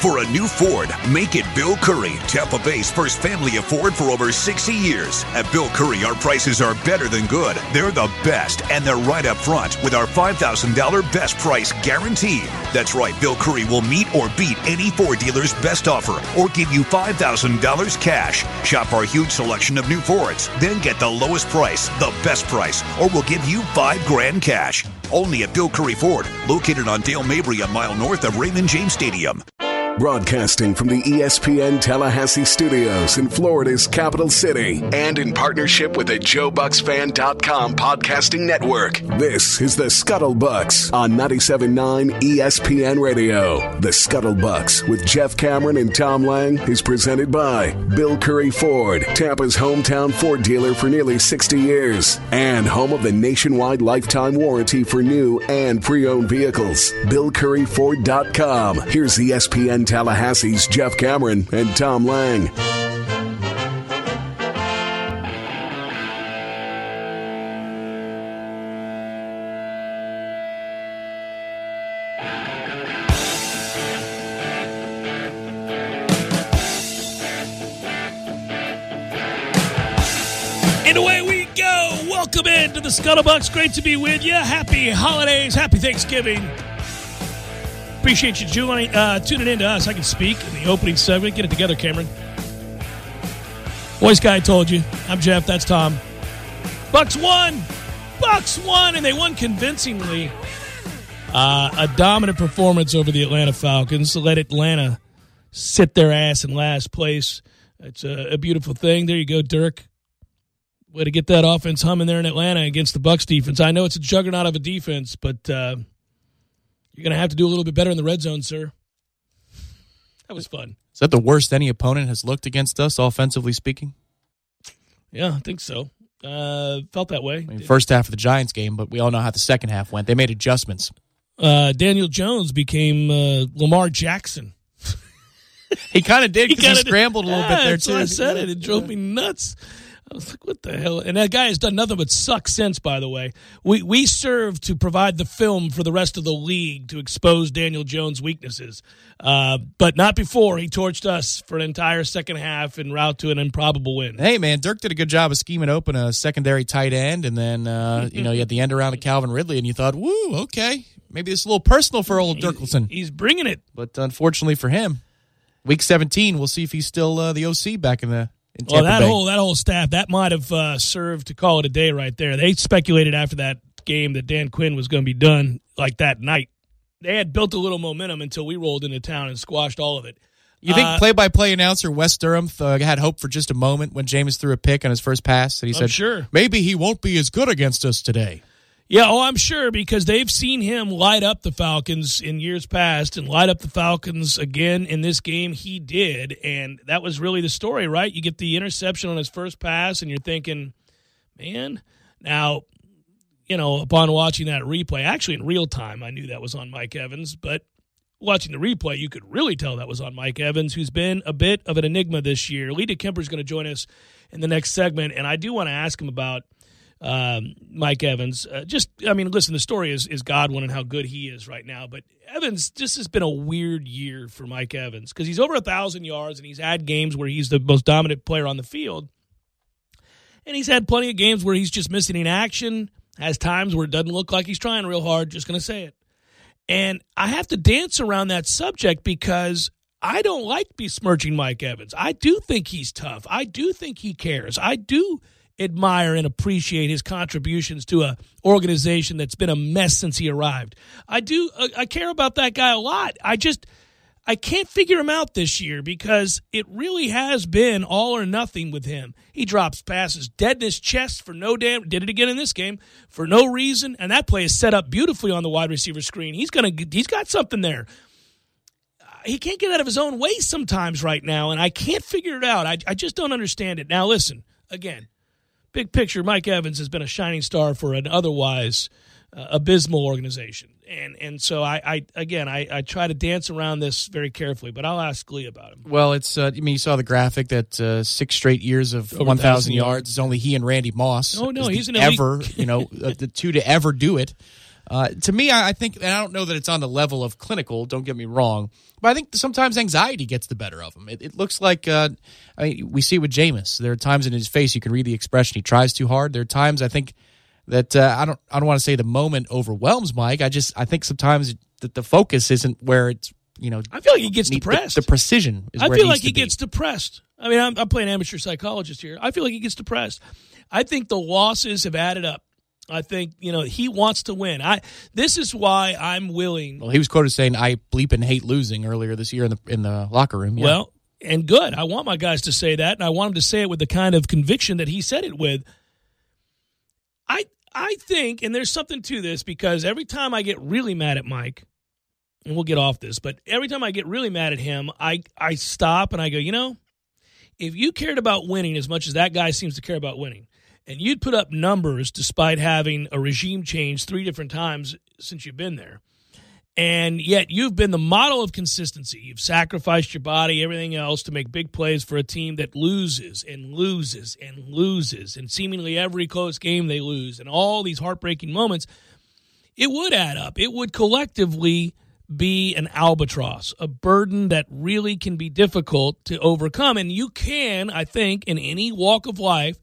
For a new Ford, make it Bill Curry, Tampa Bay's first family of Ford for over 60 years. At Bill Curry, our prices are better than good. They're the best, and they're right up front with our $5,000 best price guarantee. That's right, Bill Curry will meet or beat any Ford dealer's best offer or give you $5,000 cash. Shop our huge selection of new Fords, then get the lowest price, the best price, or we'll give you $5,000 cash. Only at Bill Curry Ford, located on Dale Mabry, a mile north of Raymond James Stadium. Broadcasting from the ESPN Tallahassee studios in Florida's capital city and in partnership with the JoeBucksFan.com podcasting network. This is the Scuttlebucks on 97.9 ESPN Radio. The Scuttlebucks with Jeff Cameron and Tom Lang is presented by Bill Curry Ford, Tampa's hometown Ford dealer for nearly 60 years and home of the nationwide lifetime warranty for new and pre-owned vehicles. BillCurryFord.com. Here's ESPN Tallahassee's Jeff Cameron and Tom Lang. And away we go. Welcome into the Scuttlebucks. Great to be with you. Happy holidays. Happy Thanksgiving. Appreciate you tuning in to us. I can speak in the opening segment. Get it together, Cameron. Voice guy told you. I'm Jeff. That's Tom. Bucks won. And they won convincingly. A dominant performance over the Atlanta Falcons to let Atlanta sit their ass in last place. It's a beautiful thing. There you go, Dirk. Way to get that offense humming there in Atlanta against the Bucks defense. I know it's a juggernaut of a defense, but you're going to have to do a little bit better in the red zone, sir. That was fun. Is that the worst any opponent has looked against us, offensively speaking? Yeah, I think so. Felt that way. First half of the Giants game, but we all know how the second half went. They made adjustments. Daniel Jones became Lamar Jackson. He kind of did because he scrambled a little bit there, too. I said it. It drove me nuts. I was like, what the hell? And that guy has done nothing but suck since, by the way. We serve to provide the film for the rest of the league to expose Daniel Jones' weaknesses. But not before he torched us for an entire second half en route to an improbable win. Hey, man, Dirk did a good job of scheming open a secondary tight end, and then, you had the end around to Calvin Ridley, and you thought, woo, okay, maybe it's a little personal for old Dirkelson. He's bringing it. But unfortunately for him, Week 17, we'll see if he's still the OC back in Tampa that Bay. whole staff, that might have served to call it a day right there. They speculated after that game that Dan Quinn was going to be done like that night. They had built a little momentum until we rolled into town and squashed all of it. You think play-by-play announcer Wes Durham had hope for just a moment when Jameis threw a pick on his first pass? And he said, sure. Maybe he won't be as good against us today. Yeah, I'm sure, because they've seen him light up the Falcons in years past and light up the Falcons again in this game. He did, and that was really the story, right? You get the interception on his first pass, and you're thinking, man. Now, upon watching that replay, actually in real time, I knew that was on Mike Evans, but watching the replay, you could really tell that was on Mike Evans, who's been a bit of an enigma this year. Lita Kemper's going to join us in the next segment, and I do want to ask him about Mike Evans. Listen, the story is Godwin and how good he is right now, but Evans, this has been a weird year for Mike Evans because he's over 1,000 yards and he's had games where he's the most dominant player on the field, and he's had plenty of games where he's just missing in action, has times where it doesn't look like he's trying real hard, just going to say it. And I have to dance around that subject because I don't like besmirching Mike Evans. I do think he's tough. I do think he cares. I do admire and appreciate his contributions to a organization that's been a mess since he arrived. I care about that guy a lot. I can't figure him out this year because it really has been all or nothing with him. He drops passes dead in his chest for no damn, did it again in this game, for no reason, and that play is set up beautifully on the wide receiver screen. He's got something there. He can't get out of his own way sometimes right now, and I can't figure it out. I just don't understand it. Now listen, again, big picture, Mike Evans has been a shining star for an otherwise abysmal organization. And so I try to dance around this very carefully, but I'll ask Lee about him. Well, it's you saw the graphic that 6 straight years of 1,000 yards. It's only he and Randy Moss. Oh no, he's an elite. The two to ever do it. To me, I think, and I don't know that it's on the level of clinical, don't get me wrong, but I think sometimes anxiety gets the better of him. It looks like, we see it with Jameis. There are times in his face you can read the expression, he tries too hard. There are times I think that, I don't want to say the moment overwhelms Mike. I think sometimes that the focus isn't where it's, I feel like he gets depressed. The precision is where I feel like he gets depressed. I mean, I'm playing amateur psychologist here. I feel like he gets depressed. I think the losses have added up. I think, he wants to win. This is why I'm willing. Well, he was quoted saying, "I bleep and hate losing" earlier this year in the locker room. Yeah. Well, and good. I want my guys to say that, and I want them to say it with the kind of conviction that he said it with. I think, and there's something to this, because every time I get really mad at Mike, and we'll get off this, but every time I get really mad at him, I stop and I go, if you cared about winning as much as that guy seems to care about winning, and you'd put up numbers despite having a regime change 3 different times since you've been there, and yet you've been the model of consistency. You've sacrificed your body, everything else, to make big plays for a team that loses and loses and loses, and seemingly every close game they lose, and all these heartbreaking moments, it would add up. It would collectively be an albatross, a burden that really can be difficult to overcome. And you can, I think, in any walk of life,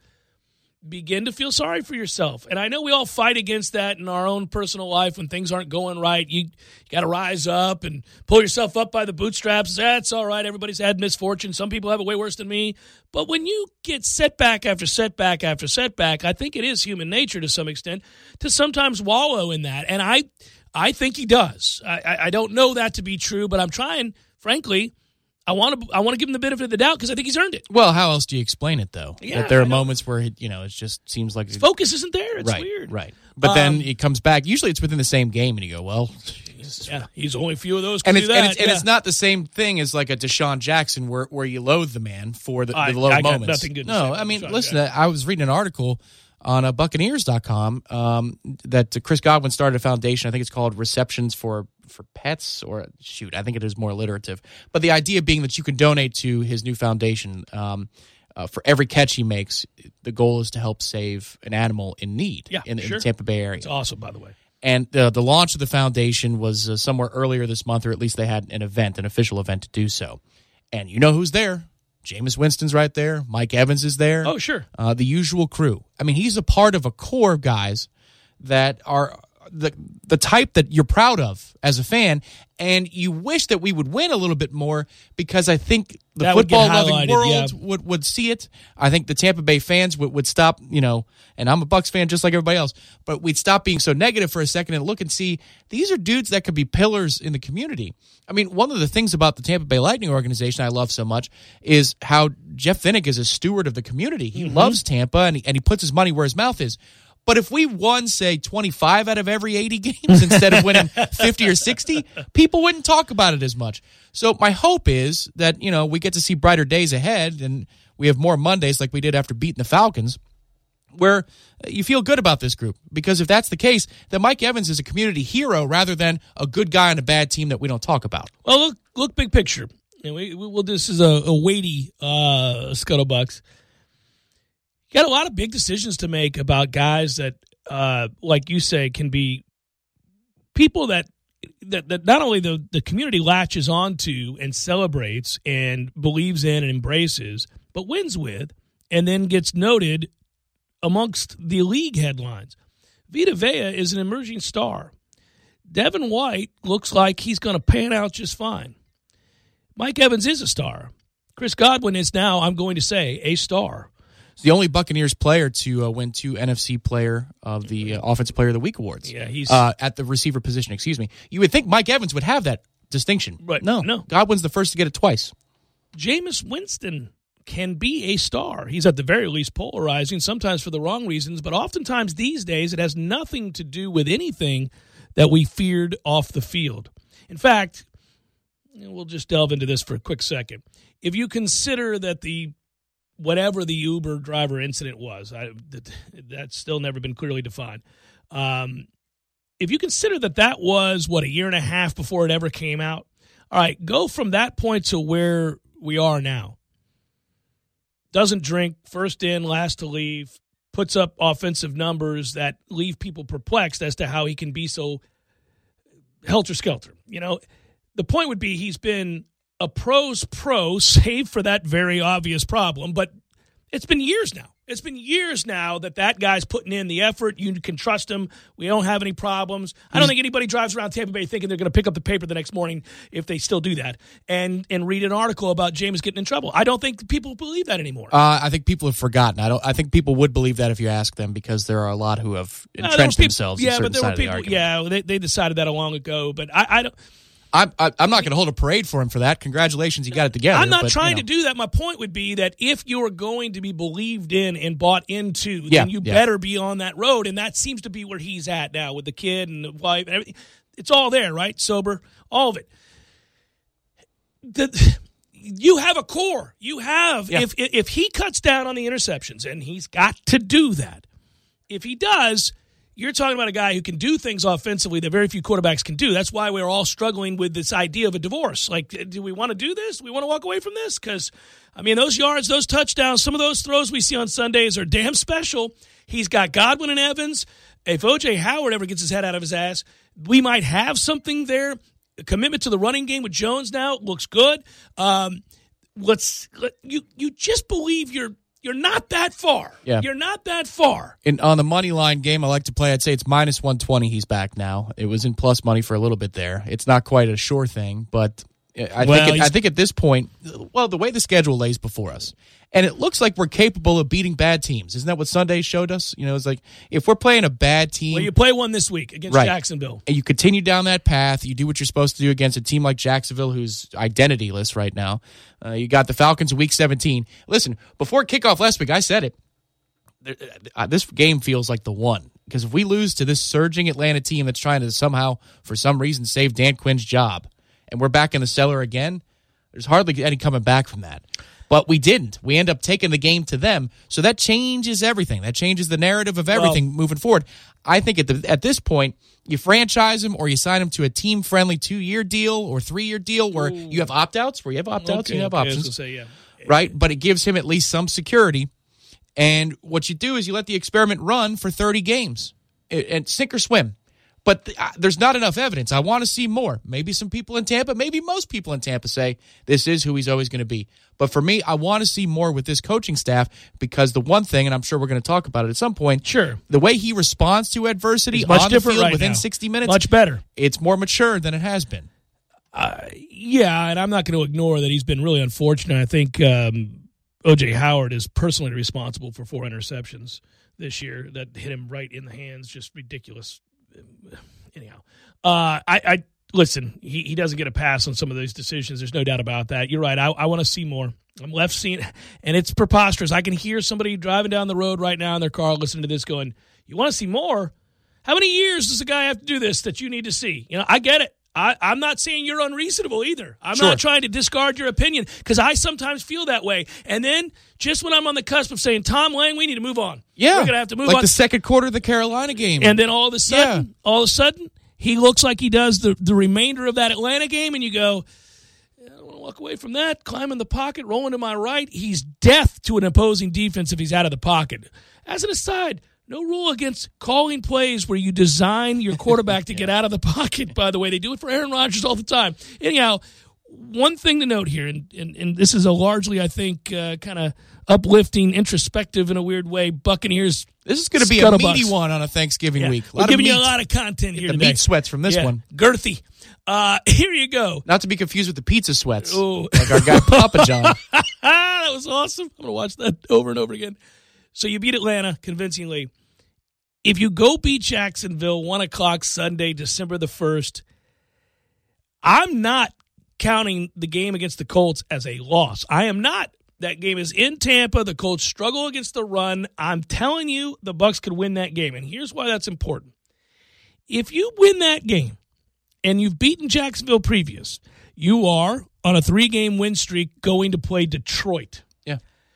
begin to feel sorry for yourself. And I know we all fight against that in our own personal life when things aren't going right. You got to rise up and pull yourself up by the bootstraps. That's all right. Everybody's had misfortune. Some people have it way worse than me. But when you get setback after setback after setback, I think it is human nature to some extent to sometimes wallow in that. And I think he does. I don't know that to be true, but I'm trying, frankly. I want to give him the benefit of the doubt because I think he's earned it. Well, how else do you explain it, though? Yeah, that there are moments where, it just seems like... His focus isn't there. It's right, weird. Right. But then it comes back. Usually it's within the same game, and you go, well... Yeah, he's only a few of those can do that. And it's not the same thing as like a Deshaun Jackson where you loathe the man for the low I moments. Got nothing good to no, say I mean, Deshaun listen, Jackson. I was reading an article on Buccaneers.com that Chris Godwin started a foundation. I think it's called Receptions for Pets, or I think it is more alliterative. But the idea being that you can donate to his new foundation for every catch he makes. The goal is to help save an animal in need in the Tampa Bay area. It's awesome, by the way. And the launch of the foundation was somewhere earlier this month, or at least they had an official event to do so. And you know who's there? Jameis Winston's right there. Mike Evans is there. Oh, sure. The usual crew. I mean, he's a part of a core of guys that are the type that you're proud of as a fan, and you wish that we would win a little bit more because I think the football-loving world would see it. I think the Tampa Bay fans would stop, and I'm a Bucs fan just like everybody else, but we'd stop being so negative for a second and look and see these are dudes that could be pillars in the community. I mean, one of the things about the Tampa Bay Lightning organization I love so much is how Jeff Vinnick is a steward of the community. He loves Tampa, and he puts his money where his mouth is. But if we won, say, 25 out of every 80 games instead of winning 50 or 60, people wouldn't talk about it as much. So my hope is that, we get to see brighter days ahead and we have more Mondays like we did after beating the Falcons where you feel good about this group. Because if that's the case, then Mike Evans is a community hero rather than a good guy on a bad team that we don't talk about. Well, look big picture. And this is a weighty Scuttlebucks. You got a lot of big decisions to make about guys that, like you say, can be people that not only the community latches onto and celebrates and believes in and embraces, but wins with, and then gets noted amongst the league headlines. Vita Vea is an emerging star. Devin White looks like he's going to pan out just fine. Mike Evans is a star. Chris Godwin is now, I'm going to say, a star. The only Buccaneers player to win 2 NFC Player of the Offensive Player of the Week awards. Yeah, he's at the receiver position. Excuse me. You would think Mike Evans would have that distinction, but no. Godwin's the first to get it twice. Jameis Winston can be a star. He's at the very least polarizing, sometimes for the wrong reasons, but oftentimes these days it has nothing to do with anything that we feared off the field. In fact, we'll just delve into this for a quick second. If you consider that whatever the Uber driver incident was, that's still never been clearly defined. If you consider that was, a year and a half before it ever came out, all right, go from that point to where we are now. Doesn't drink, first in, last to leave, puts up offensive numbers that leave people perplexed as to how he can be so helter-skelter. The point would be he's been a pro's pro, save for that very obvious problem, but it's been years now. It's been years now that guy's putting in the effort. You can trust him. We don't have any problems. I don't think anybody drives around Tampa Bay thinking they're going to pick up the paper the next morning, if they still do that, and read an article about Jameis getting in trouble. I don't think people believe that anymore. I think people have forgotten. I think people would believe that if you ask them, because there are a lot who have entrenched themselves in certain side of the argument. Yeah, they decided that long ago, but I don't. I'm not going to hold a parade for him for that. Congratulations, he got it together. I'm not trying to do that. My point would be that if you're going to be believed in and bought into, then you better be on that road, and that seems to be where he's at now with the kid and the wife and everything. It's all there, right? Sober, all of it. You have a core. You have if he cuts down on the interceptions, and he's got to do that. If he does, you're talking about a guy who can do things offensively that very few quarterbacks can do. That's why we're all struggling with this idea of a divorce. Like, do we want to do this? Do we want to walk away from this? Because, those yards, those touchdowns, some of those throws we see on Sundays are damn special. He's got Godwin and Evans. If O.J. Howard ever gets his head out of his ass, we might have something there. A commitment to the running game with Jones now looks good. You just believe you're not that far. Yeah. You're not that far. On the money line game I like to play, I'd say it's minus 120 he's back now. It was in plus money for a little bit there. It's not quite a sure thing, but I think at this point, the way the schedule lays before us, and it looks like we're capable of beating bad teams. Isn't that what Sunday showed us? It's like if we're playing a bad team. Well, you play one this week against Jacksonville. And you continue down that path. You do what you're supposed to do against a team like Jacksonville, who's identityless right now. You got the Falcons in Week 17. Listen, before kickoff last week, I said it. This game feels like the one. Because if we lose to this surging Atlanta team that's trying to somehow, for some reason, save Dan Quinn's job, and we're back in the cellar again, there's hardly any coming back from that. But we didn't. We end up taking the game to them. So that changes everything. That changes the narrative of everything moving forward. I think at this point, you franchise him or you sign him to a team-friendly 2-year deal or 3-year deal where you have opt-outs. You have options. Right? But it gives him at least some security. And what you do is you let the experiment run for 30 games and sink or swim. But there's not enough evidence. I want to see more. Maybe some people in Tampa, maybe most people in Tampa say this is who he's always going to be. But for me, I want to see more with this coaching staff because the one thing, and I'm sure we're going to talk about it at some point, the way he responds to adversity on the field within 60 minutes, much better. It's more mature than it has been. And I'm not going to ignore that he's been really unfortunate. I think O.J. Howard is personally responsible for 4 interceptions this year that hit him right in the hands. Just ridiculous. Anyhow, I listen. He doesn't get a pass on some of those decisions. There's no doubt about that. You're right. I want to see more. I'm left seeing, and it's preposterous. I can hear somebody driving down the road right now in their car listening to this, going, "You want to see more? How many years does a guy have to do this that you need to see?" I get it. I'm not saying you're unreasonable either. I'm not trying to discard your opinion because I sometimes feel that way. And then just when I'm on the cusp of saying, Tom Lang, we need to move on. Yeah. We're going to have to move on. Like the second quarter of the Carolina game. And then all of a sudden, he looks like he does the remainder of that Atlanta game, and you go, I don't want to walk away from that. Climb in the pocket, rolling to my right. He's death to an opposing defense if he's out of the pocket. As an aside, no rule against calling plays where you design your quarterback to get out of the pocket, by the way. They do it for Aaron Rodgers all the time. Anyhow, one thing to note here, and this is a largely, I think, kind of uplifting, introspective in a weird way, Buccaneers. This is going to be a meaty one on a Thanksgiving week. We're giving you a lot of content here today. The meat sweats from this one. Girthy. Here you go. Not to be confused with the pizza sweats, like our guy Papa John. That was awesome. I'm going to watch that over and over again. So you beat Atlanta convincingly. If you go beat Jacksonville 1 o'clock Sunday, December the 1st, I'm not counting the game against the Colts as a loss. I am not. That game is in Tampa. The Colts struggle against the run. I'm telling you, the Bucs could win that game, and here's why that's important. If you win that game and you've beaten Jacksonville previous, you are on a 3-game win streak going to play Detroit. Yeah.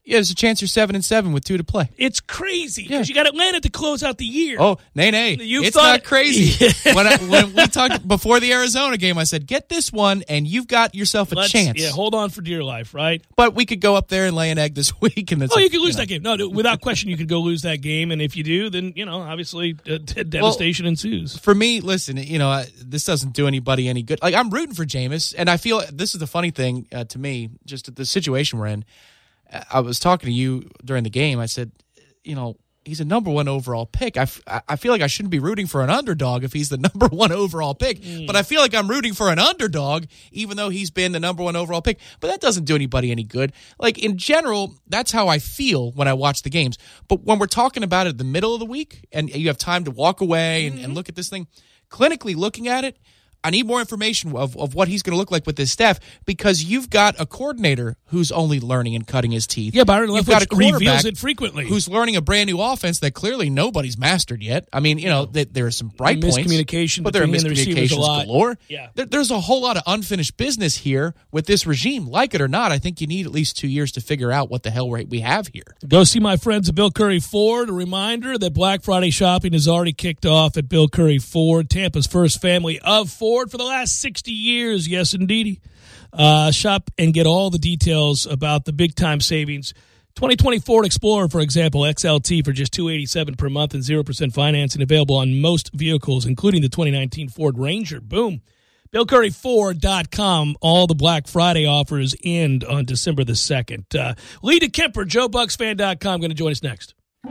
Yeah, there's a chance you're 7-7 with 2 to play. It's crazy because you got Atlanta to close out the year. Oh, nay. It's not crazy. When we talked before the Arizona game, I said, get this one, and you've got yourself a chance. Yeah, hold on for dear life, right? But we could go up there and lay an egg this week. And you could lose that game. No, without question, you could go lose that game. And if you do, then, obviously devastation ensues. For me, listen, this doesn't do anybody any good. Like, I'm rooting for Jameis, and I feel this is the funny thing to me, just the situation we're in. I was talking to you during the game. I said, he's a number 1 overall pick. I feel like I shouldn't be rooting for an underdog if he's the number 1 overall pick. But I feel like I'm rooting for an underdog even though he's been the number 1 overall pick. But that doesn't do anybody any good. Like, in general, that's how I feel when I watch the games. But when we're talking about it in the middle of the week and you have time to walk away and look at this thing, clinically looking at it, I need more information of what he's going to look like with his staff because you've got a coordinator who's only learning and cutting his teeth. Yeah, Byron Leftwich got a quarterback reveals it frequently. Who's learning a brand new offense that clearly nobody's mastered yet. I mean, there are some bright points. Miscommunication, but there are miscommunications galore. Yeah. There's a whole lot of unfinished business here with this regime. Like it or not, I think you need at least 2 years to figure out what the hell we have here. Go see my friends at Bill Curry Ford. A reminder that Black Friday shopping has already kicked off at Bill Curry Ford, Tampa's first family of Ford for the last 60 years. Yes, indeedy. Shop and get all the details about the big-time savings. 2020 Ford Explorer, for example, XLT for just $287 per month and 0% financing available on most vehicles, including the 2019 Ford Ranger. Boom. BillCurryFord.com. All the Black Friday offers end on December the 2nd. Lee DeKemper, JoeBucksFan.com, going to join us next.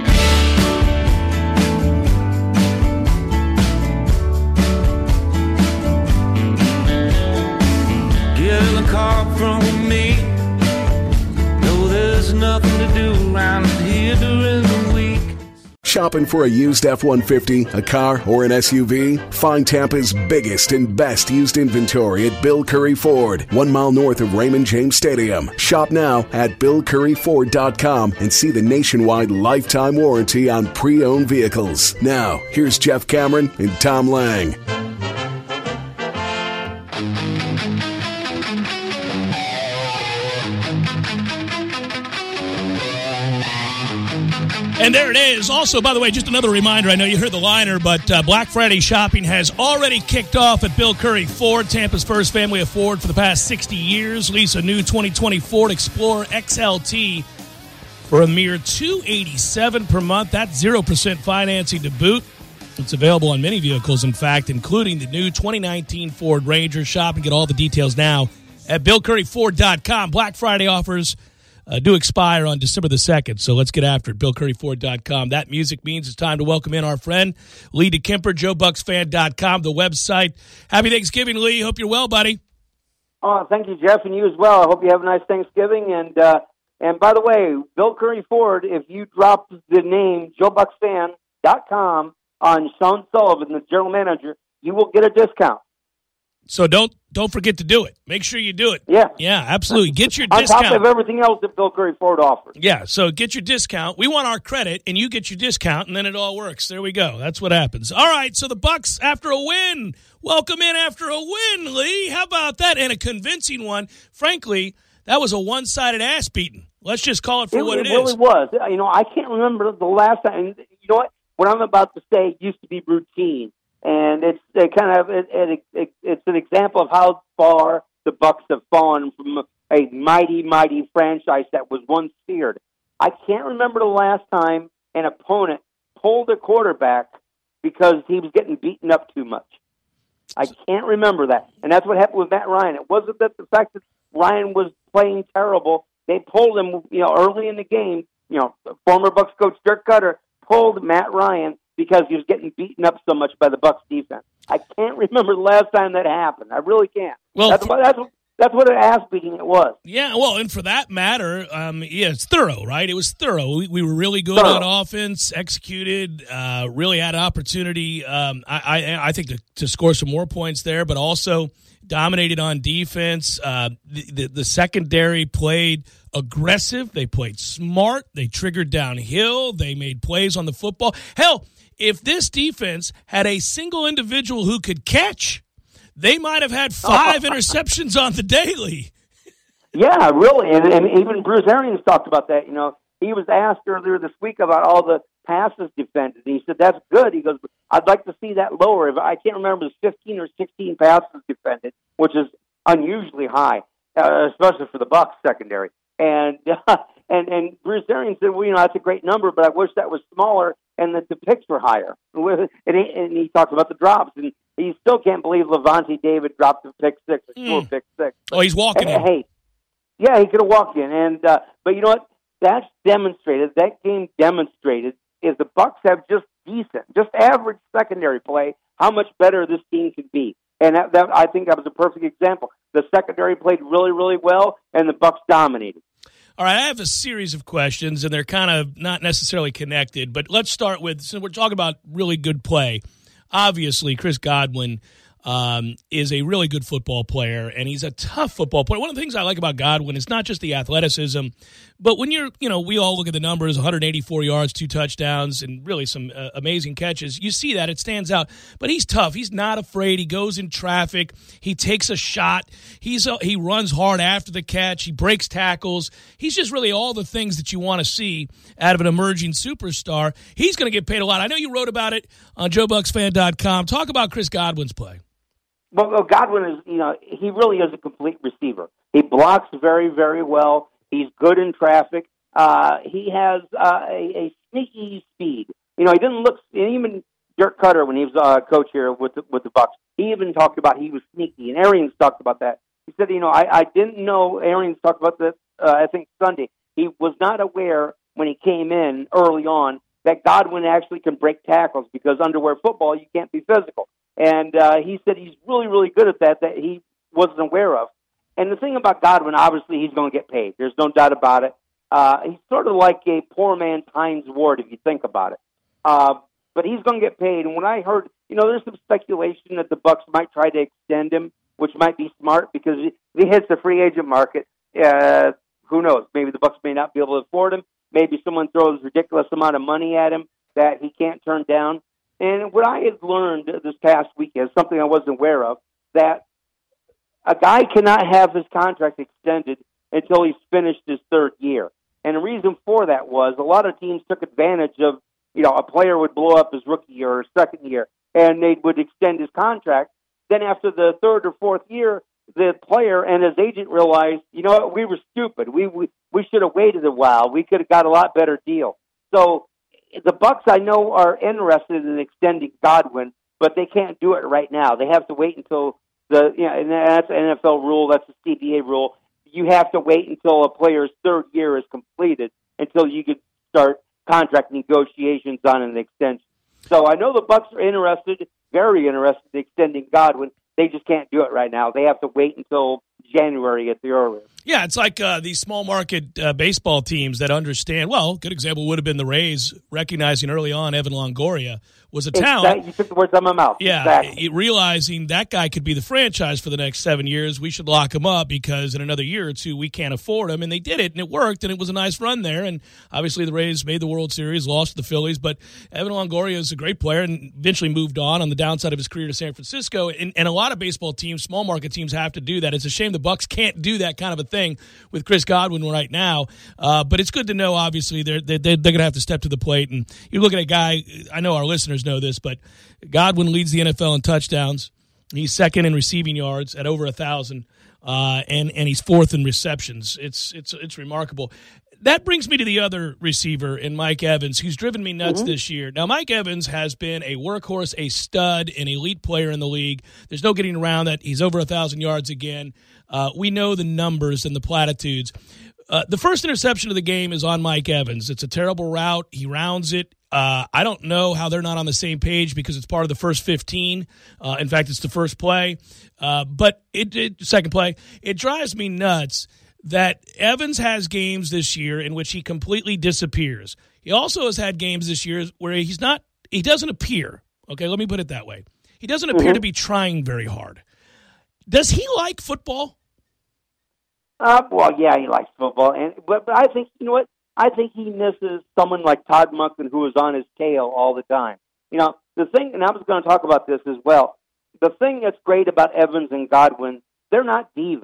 Get in the car from me. No, there's nothing to do around here during the week. Shopping for a used F-150, a car, or an SUV? Find Tampa's biggest and best used inventory at Bill Curry Ford, 1 mile north of Raymond James Stadium. Shop now at BillCurryFord.com and see the nationwide lifetime warranty on pre-owned vehicles. Now, here's Jeff Cameron and Tom Lang. And there it is. Also, by the way, just another reminder. I know you heard the liner, but Black Friday shopping has already kicked off at Bill Curry Ford, Tampa's first family of Ford for the past 60 years. Lease a new 2020 Ford Explorer XLT for a mere $287 per month. That's 0% financing to boot. It's available on many vehicles, in fact, including the new 2019 Ford Ranger. Shop and get all the details now at BillCurryFord.com. Black Friday offers do expire on December the 2nd, so let's get after it. BillCurryFord.com. That music means it's time to welcome in our friend, Lee DeKemper, JoeBucksFan.com, the website. Happy Thanksgiving, Lee. Hope you're well, buddy. Oh, thank you, Jeff, and you as well. I hope you have a nice Thanksgiving. And by the way, Bill Curry Ford, if you drop the name JoeBucksFan.com on Sean Sullivan, the general manager, you will get a discount. So don't forget to do it. Make sure you do it. Yeah. Yeah, absolutely. Get your on discount. On top of everything else that Bill Curry Ford offers. Yeah, so get your discount. We want our credit, and you get your discount, and then it all works. There we go. That's what happens. All right, so the Bucs after a win. Welcome in after a win, Lee. How about that? And a convincing one. Frankly, that was a one-sided ass beating. Let's just call it for what it is. It really was. You know, I can't remember the last time. You know what? What I'm about to say used to be routine. And it's an example of how far the Bucs have fallen from a mighty, mighty franchise that was once feared. I can't remember the last time an opponent pulled a quarterback because he was getting beaten up too much. I can't remember that. And that's what happened with Matt Ryan. It wasn't that the fact that Ryan was playing terrible. They pulled him, early in the game. Former Bucs coach Dirk Cutter pulled Matt Ryan because he was getting beaten up so much by the Bucs defense. I can't remember the last time that happened. I really can't. Well, that's what an ass beating it was. Yeah, well, and for that matter, it's thorough, right? It was thorough. We were really good on offense, executed, really had opportunity, I think, to score some more points there, but also dominated on defense. The secondary played aggressive. They played smart. They triggered downhill. They made plays on the football. Hell, if this defense had a single individual who could catch, they might have had 5 interceptions on the daily. Yeah, really, and even Bruce Arians talked about that. He was asked earlier this week about all the passes defended, and he said that's good. He goes, I'd like to see that lower. I can't remember, it was 15 or 16 passes defended, which is unusually high, especially for the Bucs secondary. And and Bruce Arians said, well, that's a great number, but I wish that was smaller and that the picks were higher. And he talks about the drops, and he still can't believe Levante David dropped the pick six or threw a pick six. Oh, he's walking in. Hey, yeah, he could have walked in. And but you know what? That's demonstrated. That game demonstrated is the Bucs have just average secondary play. How much better this team can be, and that I think that was a perfect example. The secondary played really, really well, and the Bucs dominated. All right, I have a series of questions, and they're kind of not necessarily connected. But let's start with, since we're talking about really good play, obviously Chris Godwin is a really good football player, and he's a tough football player. One of the things I like about Godwin is not just the athleticism, but when we all look at the numbers, 184 yards, 2 touchdowns, and really some amazing catches. You see that. It stands out. But he's tough. He's not afraid. He goes in traffic. He takes a shot. He runs hard after the catch. He breaks tackles. He's just really all the things that you want to see out of an emerging superstar. He's going to get paid a lot. I know you wrote about it on JoeBucksFan.com. Talk about Chris Godwin's play. Well, Godwin is, he really is a complete receiver. He blocks very, very well. He's good in traffic. He has a sneaky speed. He didn't look, even Dirk Cutter, when he was coach here with the Bucs, he even talked about he was sneaky, and Arians talked about that. He said, I didn't know, Arians talked about this, I think Sunday. He was not aware when he came in early on that Godwin actually can break tackles, because underwear football, you can't be physical. And he said he's really, really good at that he wasn't aware of. And the thing about Godwin, obviously, he's going to get paid. There's no doubt about it. He's sort of like a poor man's Hines Ward, if you think about it. But he's going to get paid. And when I heard, there's some speculation that the Bucs might try to extend him, which might be smart, because if he hits the free agent market, who knows? Maybe the Bucs may not be able to afford him. Maybe someone throws a ridiculous amount of money at him that he can't turn down. And what I had learned this past week is something I wasn't aware of, that a guy cannot have his contract extended until he's finished his third year. And the reason for that was a lot of teams took advantage of, a player would blow up his rookie year or second year, and they would extend his contract. Then after the third or fourth year, the player and his agent realized, what, we were stupid. We should have waited a while. We could have got a lot better deal. So the Bucs, I know, are interested in extending Godwin, but they can't do it right now. They have to wait until and that's an NFL rule. That's a CBA rule. You have to wait until a player's third year is completed until you can start contract negotiations on an extension. So I know the Bucs are interested, very interested in extending Godwin. They just can't do it right now. They have to wait until January at the earliest. Yeah, it's like these small market baseball teams that understand. Well, a good example would have been the Rays recognizing early on Evan Longoria was a talent. You took the words out of my mouth. Yeah, exactly. Realizing that guy could be the franchise for the next 7 years. We should lock him up because in another year or two we can't afford him. And they did it, and it worked, and it was a nice run there. And obviously the Rays made the World Series, lost to the Phillies. But Evan Longoria is a great player and eventually moved on the downside of his career to San Francisco. And a lot of baseball teams, small market teams, have to do that. It's a shame the Bucs can't do that kind of a thing with Chris Godwin right now. But it's good to know, obviously, they're going to have to step to the plate. And you look at a guy, I know our listeners know this, but Godwin leads the NFL in touchdowns. He's second in receiving yards at over 1,000, and he's fourth in receptions. It's remarkable. That brings me to the other receiver in Mike Evans, who's driven me nuts this year. Now, Mike Evans has been a workhorse, a stud, an elite player in the league. There's no getting around that. He's over 1,000 yards again. We know the numbers and the platitudes. The first interception of the game is on Mike Evans. It's a terrible route. He rounds it. I don't know how they're not on the same page because it's part of the first 15. In fact, it's the first play. But second play. It drives me nuts that Evans has games this year in which he completely disappears. He also has had games this year where he doesn't appear. Okay, let me put it that way. He doesn't appear to be trying very hard. Does he like football? Well, yeah, he likes football, but I think, you know what? I think he misses someone like Todd Monken, who is on his tail all the time. The thing, and I was going to talk about this as well, the thing that's great about Evans and Godwin, they're not divas.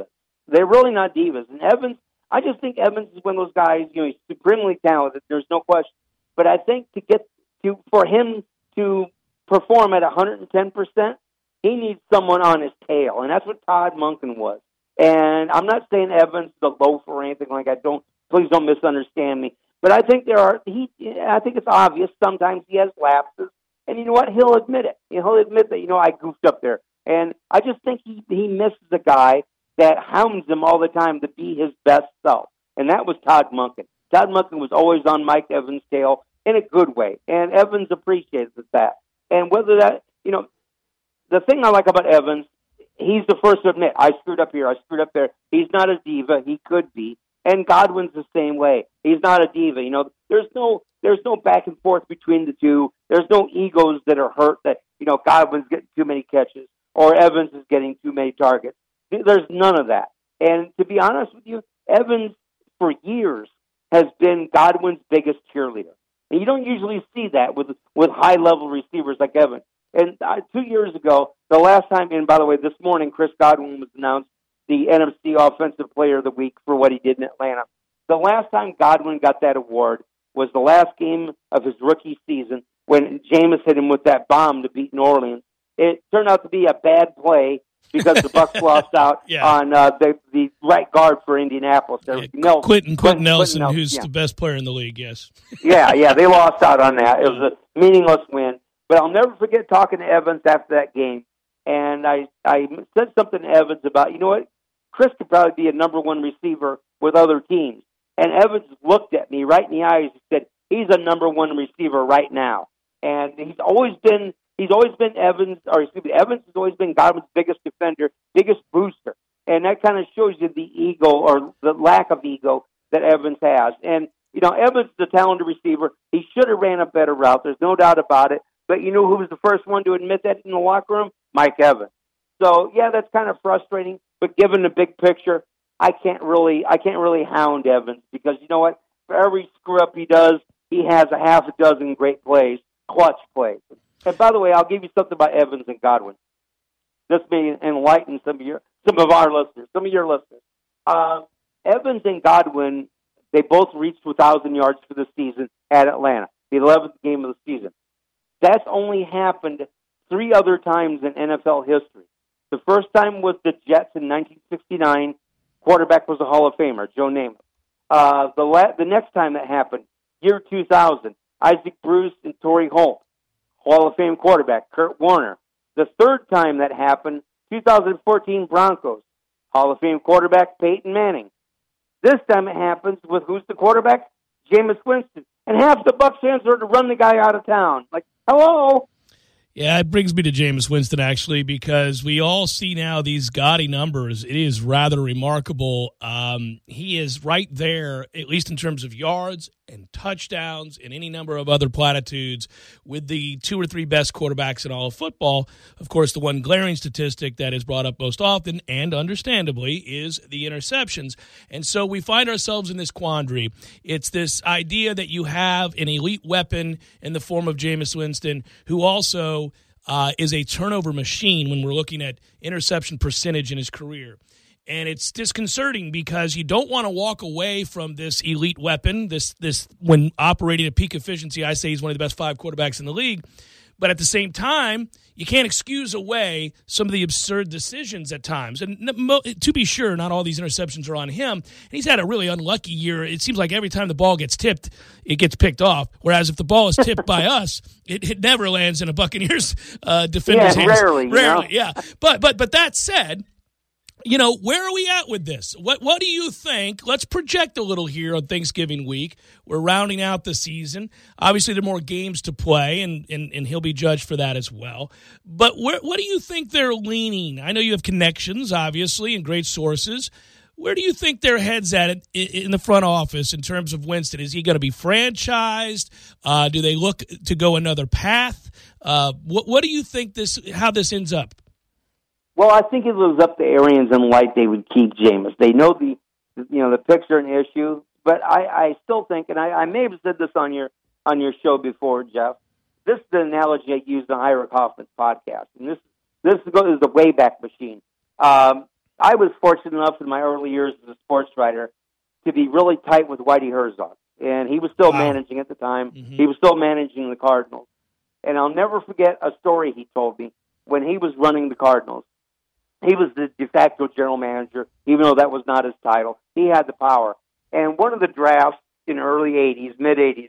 They're really not divas. And Evans, I just think Evans is one of those guys, he's supremely talented. There's no question. But I think for him to perform at 110%, he needs someone on his tail. And that's what Todd Monken was. And I'm not saying Evans is a loaf or anything like that. Please don't misunderstand me. But I think I think it's obvious sometimes he has lapses. And you know what? He'll admit it. He'll admit that, I goofed up there. And I just think he misses a guy that hounds him all the time to be his best self. And that was Todd Monken. Todd Monken was always on Mike Evans' tail in a good way. And Evans appreciated that. And whether that, the thing I like about Evans, he's the first to admit, I screwed up here, I screwed up there. He's not a diva. He could be. And Godwin's the same way. He's not a diva. There's no back and forth between the two. There's no egos that are hurt that, Godwin's getting too many catches or Evans is getting too many targets. There's none of that. And to be honest with you, Evans, for years, has been Godwin's biggest cheerleader. And you don't usually see that with high-level receivers like Evans. And 2 years ago, the last time, and by the way, this morning, Chris Godwin was announced the NFC Offensive Player of the Week for what he did in Atlanta. The last time Godwin got that award was the last game of his rookie season when Jameis hit him with that bomb to beat New Orleans. It turned out to be a bad play because the Bucs lost out on the right guard for Indianapolis. Quentin Nelson, who's the best player in the league, yes. yeah, they lost out on that. It was a meaningless win. But I'll never forget talking to Evans after that game, and I said something to Evans about, Chris could probably be a number one receiver with other teams. And Evans looked at me right in the eyes and said, he's a number one receiver right now. And Evans has always been Godwin's biggest defender, biggest booster. And that kind of shows you the ego or the lack of ego that Evans has. And, Evans is a talented receiver. He should have ran a better route. There's no doubt about it. But you know who was the first one to admit that in the locker room? Mike Evans. So, yeah, that's kind of frustrating. But given the big picture, I can't really hound Evans because you know what? For every screw-up he does, he has a half a dozen great plays, clutch plays. And by the way, I'll give you something about Evans and Godwin. This may enlighten some of your listeners. Evans and Godwin, they both reached 1,000 yards for the season at Atlanta, the 11th game of the season. That's only happened 3 other times in NFL history. The first time was the Jets in 1969. Quarterback was a Hall of Famer, Joe Namath. The next time that happened, year 2000, Isaac Bruce and Torrey Holt, Hall of Fame quarterback, Kurt Warner. The third time that happened, 2014 Broncos, Hall of Fame quarterback, Peyton Manning. This time it happens with who's the quarterback? Jameis Winston. And half the Bucs fans are to run the guy out of town. Like, hello? Yeah, it brings me to Jameis Winston, actually, because we all see now these gaudy numbers. It is rather remarkable. He is right there, at least in terms of yards and touchdowns and any number of other platitudes, with the 2 or 3 best quarterbacks in all of football. Of course, the one glaring statistic that is brought up most often, and understandably, is the interceptions. And so we find ourselves in this quandary. It's this idea that you have an elite weapon in the form of Jameis Winston, who also is a turnover machine when we're looking at interception percentage in his career. And it's disconcerting because you don't want to walk away from this elite weapon. This when operating at peak efficiency, I say he's one of the best 5 quarterbacks in the league. But at the same time, you can't excuse away some of the absurd decisions at times. And to be sure, not all these interceptions are on him. And he's had a really unlucky year. It seems like every time the ball gets tipped, it gets picked off. Whereas if the ball is tipped by us, it never lands in a Buccaneers defender's hands. Rarely, yeah. But that said, where are we at with this? What do you think? Let's project a little here on Thanksgiving week. We're rounding out the season. Obviously, there are more games to play, and he'll be judged for that as well. But what do you think they're leaning? I know you have connections, obviously, and great sources. Where do you think their head's at in the front office in terms of Winston? Is he going to be franchised? Do they look to go another path? What do you think how this ends up? Well, I think it was up to Arians and Light they would keep Jameis. They know the picks are an issue, but I still think, and I may have said this on your show before, Jeff. This is the analogy I used on Ira Kaufman's podcast, and this is the Wayback Machine. I was fortunate enough in my early years as a sports writer to be really tight with Whitey Herzog. And he was still managing at the time. Mm-hmm. He was still managing the Cardinals. And I'll never forget a story he told me when he was running the Cardinals. He was the de facto general manager, even though that was not his title. He had the power. And one of the drafts in the early 80s, mid-80s,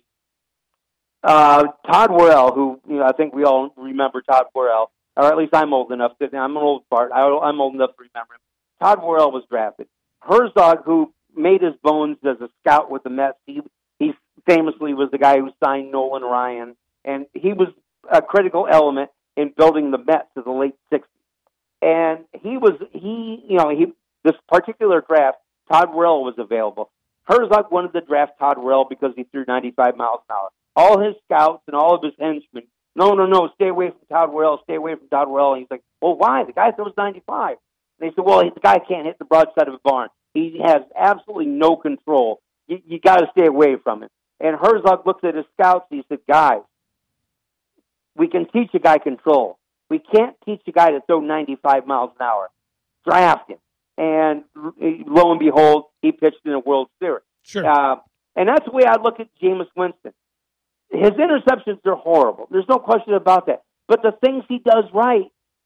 Todd Worrell, who I think we all remember Todd Worrell, or at least I'm old enough. I'm an old fart. I'm old enough to remember him. Todd Worrell was drafted. Herzog, who made his bones as a scout with the Mets, he famously was the guy who signed Nolan Ryan, and he was a critical element in building the Mets in the late 60s. And this particular draft, Todd Worrell was available. Herzog wanted to draft Todd Worrell because he threw 95 miles an hour. All his scouts and all of his henchmen, no, stay away from Todd Worrell, stay away from Todd Worrell. And he's like, well, why? The guy throws 95. And they said, well, the guy can't hit the broadside of a barn. He has absolutely no control. You got to stay away from him. And Herzog looked at his scouts and he said, guys, we can teach a guy control. We can't teach a guy to throw 95 miles an hour. Draft him. And lo and behold, he pitched in a World Series. Sure. And that's the way I look at Jameis Winston. His interceptions are horrible. There's no question about that. But the things he does right,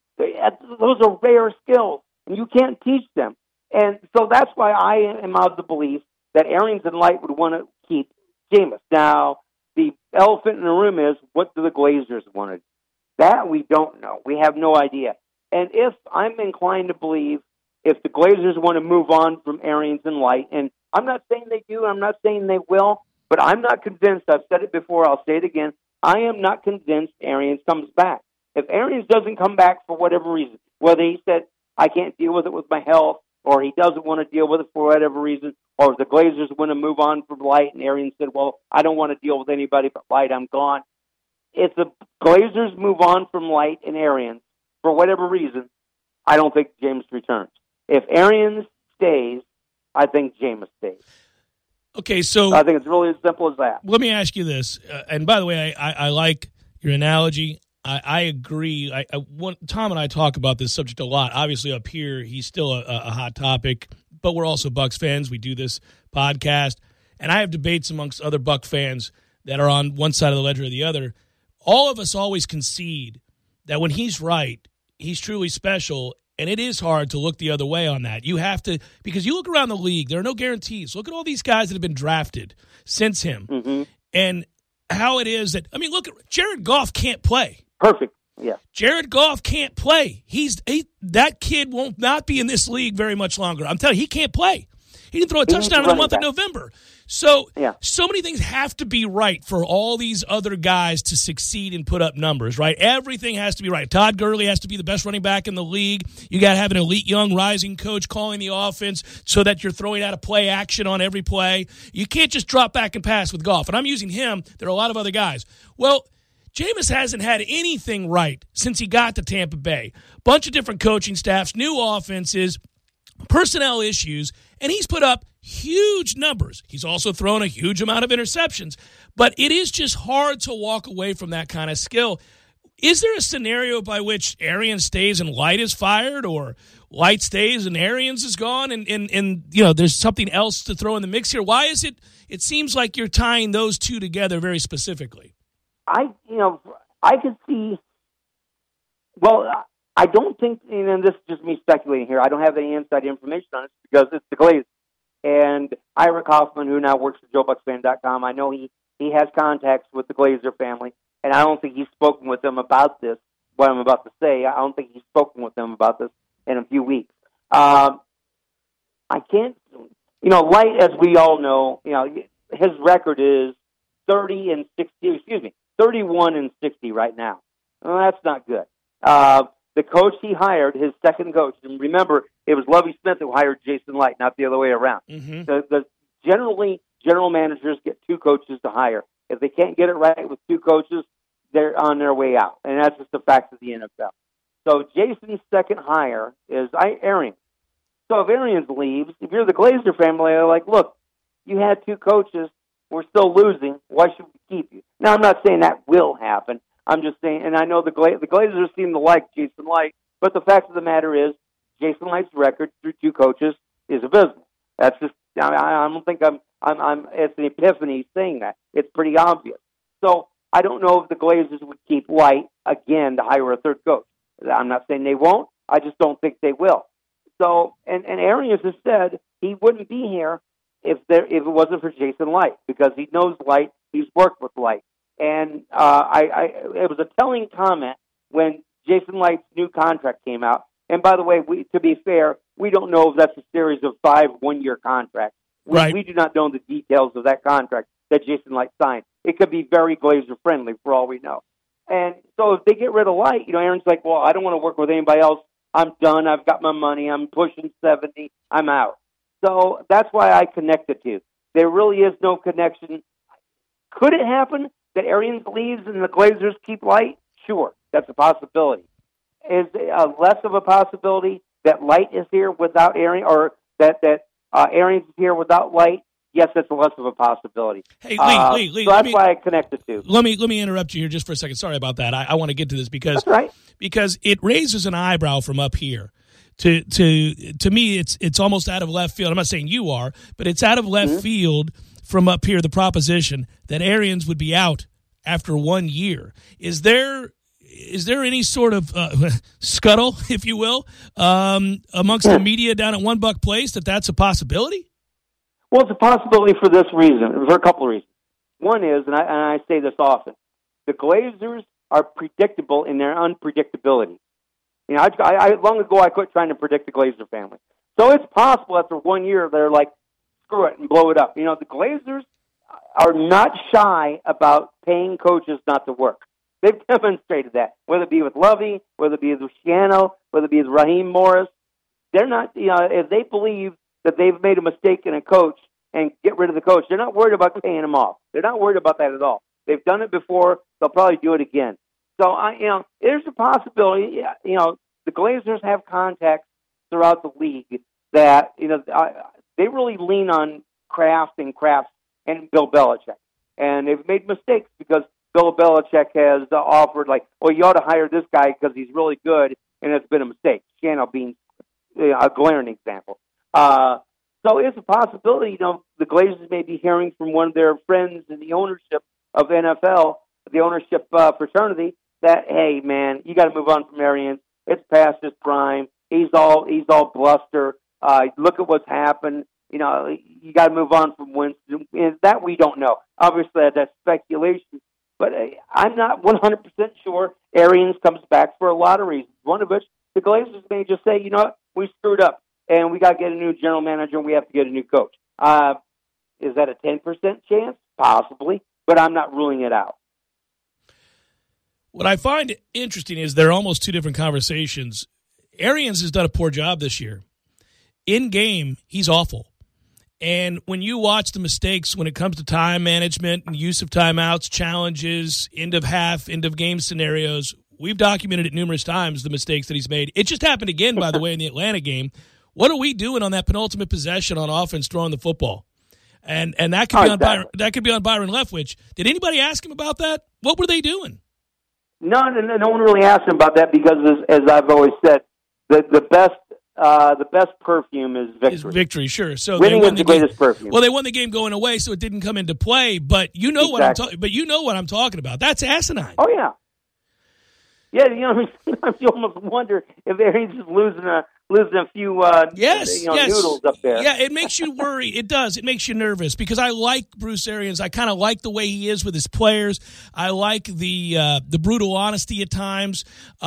those are rare skills, and you can't teach them. And so that's why I am of the belief that Arians and Light would want to keep Jameis. Now, the elephant in the room is, what do the Glazers want to do? That we don't know. We have no idea. And if I'm inclined to believe if the Glazers want to move on from Arians and Light, and I'm not saying they do, I'm not saying they will, but I'm not convinced. I've said it before, I'll say it again. I am not convinced Arians comes back. If Arians doesn't come back for whatever reason, whether he said, I can't deal with it with my health, or he doesn't want to deal with it for whatever reason, or if the Glazers want to move on from Light, and Arians said, well, I don't want to deal with anybody but Light, I'm gone. If the Glazers move on from Light and Arians, for whatever reason, I don't think Jameis returns. If Arians stays, I think Jameis stays. Okay, so I think it's really as simple as that. Let me ask you this, and by the way, I like your analogy. I agree. Tom and I talk about this subject a lot. Obviously, up here, he's still a hot topic, but we're also Bucs fans. We do this podcast, and I have debates amongst other Buc fans that are on one side of the ledger or the other. All of us always concede that when he's right, he's truly special, and it is hard to look the other way on that. You have to, because you look around the league, there are no guarantees. Look at all these guys that have been drafted since him, and how it is that, I mean, look, Jared Goff can't play. Perfect. Yeah. Jared Goff can't play. That kid won't not be in this league very much longer. I'm telling you, he can't play. He didn't throw a touchdown in the month of November. So many things have to be right for all these other guys to succeed and put up numbers, right? Everything has to be right. Todd Gurley has to be the best running back in the league. You got to have an elite young rising coach calling the offense so that you're throwing out a play action on every play. You can't just drop back and pass with Goff. And I'm using him. There are a lot of other guys. Well, Jameis hasn't had anything right since he got to Tampa Bay. Bunch of different coaching staffs, new offenses, personnel issues, and he's put up huge numbers. He's also thrown a huge amount of interceptions, but it is just hard to walk away from that kind of skill. Is there a scenario by which Arians stays and Light is fired, or Light stays and Arians is gone, and there's something else to throw in the mix here? Why is it seems like you're tying those two together very specifically? I could see, well, I don't think, and this is just me speculating here, I don't have any inside information on it because it's the Glazers. And Ira Kaufman, who now works for JoeBucksFan.com, I know he has contacts with the Glazer family, and I don't think he's spoken with them about this, what I'm about to say. I don't think he's spoken with them about this in a few weeks. I can't, Light, as we all know, his record is 31 and 60 right now. Well, that's not good. The coach he hired, his second coach, and remember, it was Lovie Smith who hired Jason Light, not the other way around. Mm-hmm. Generally, general managers get two coaches to hire. If they can't get it right with two coaches, they're on their way out, and that's just the facts of the NFL. So Jason's second hire is Arians. So if Arians leaves, if you're the Glazer family, they're like, look, you had two coaches, we're still losing, why should we keep you? Now, I'm not saying that will happen. I'm just saying, and I know the Glazers seem to like Jason Light, but the fact of the matter is, Jason Light's record through 2 coaches is abysmal. That's just, I don't think it's an epiphany saying that. It's pretty obvious. So I don't know if the Glazers would keep Light again to hire a 3rd coach. I'm not saying they won't. I just don't think they will. So, and Arians has said he wouldn't be here if it wasn't for Jason Light, because he knows Light. He's worked with Light. And it was a telling comment when Jason Light's new contract came out. And by the way, to be fair, we don't know if that's a series of 5 one-year contracts. We do not know the details of that contract that Jason Light signed. It could be very Glazer-friendly for all we know. And so if they get rid of Light, Aaron's like, well, I don't want to work with anybody else. I'm done. I've got my money. I'm pushing 70. I'm out. So that's why I connected to. There really is no connection. Could it happen that Arians leaves and the Glazers keep Light? Sure, that's a possibility. Is less of a possibility that Light is here without Arians, or that Arians is here without Light? Yes, that's less of a possibility. Hey, Lee, so that's why I connected to. Let me interrupt you here just for a second. Sorry about that. I want to get to this because that's right. Because it raises an eyebrow from up here. To me, it's almost out of left field. I'm not saying you are, but it's out of left field from up here. The proposition that Arians would be out after 1 year. Is there any sort of scuttle, if you will, amongst the media down at One Buck Place that's a possibility? Well, it's a possibility for this reason, for a couple of reasons. One is, and I say this often, the Glazers are predictable in their unpredictability. I long ago I quit trying to predict the Glazer family. So it's possible after 1 year they're like, screw it and blow it up. The Glazers are not shy about paying coaches not to work. They've demonstrated that, whether it be with Lovey, whether it be with Luciano, whether it be with Raheem Morris. They're not, if they believe that they've made a mistake in a coach and get rid of the coach, they're not worried about paying him off. They're not worried about that at all. They've done it before. They'll probably do it again. So, there's a possibility. The Glazers have contacts throughout the league that, they really lean on Kraft and Bill Belichick. And they've made mistakes because Bill Belichick has offered, you ought to hire this guy because he's really good, and it's been a mistake. Shano being a glaring example. So it's a possibility, the Glazers may be hearing from one of their friends in the ownership of NFL, the ownership fraternity, that, hey, man, you got to move on from Arians. It's past his prime. He's all bluster. Look at what's happened. You got to move on from Winston. And that we don't know. Obviously, that's speculation. But I'm not 100% sure Arians comes back for a lot of reasons. One of which, the Glazers may just say, you know what, we screwed up, and we got to get a new general manager, and we have to get a new coach. Is that a 10% chance? Possibly, but I'm not ruling it out. What I find interesting is they're almost two different conversations. Arians has done a poor job this year. In game, he's awful. And when you watch the mistakes when it comes to time management and use of timeouts, challenges, end of half, end of game scenarios, we've documented it numerous times, the mistakes that he's made. It just happened again, by the way, in the Atlanta game. What are we doing on that penultimate possession on offense throwing the football? And that could be on Byron, that could be on Byron Leftwich. Did anybody ask him about that? What were they doing? No one really asked him about that because, as I've always said, the best perfume is victory. Is victory, sure. So winning they won is the greatest perfume. Well, they won the game going away, so it didn't come into play. But you know what I'm talking. But you know what I'm talking about. That's asinine. Oh yeah, yeah. Sometimes you almost wonder if Arians is losing a few noodles up there. Yeah, it makes you worry. It does. It makes you nervous because I like Bruce Arians. I kind of like the way he is with his players. I like the brutal honesty at times.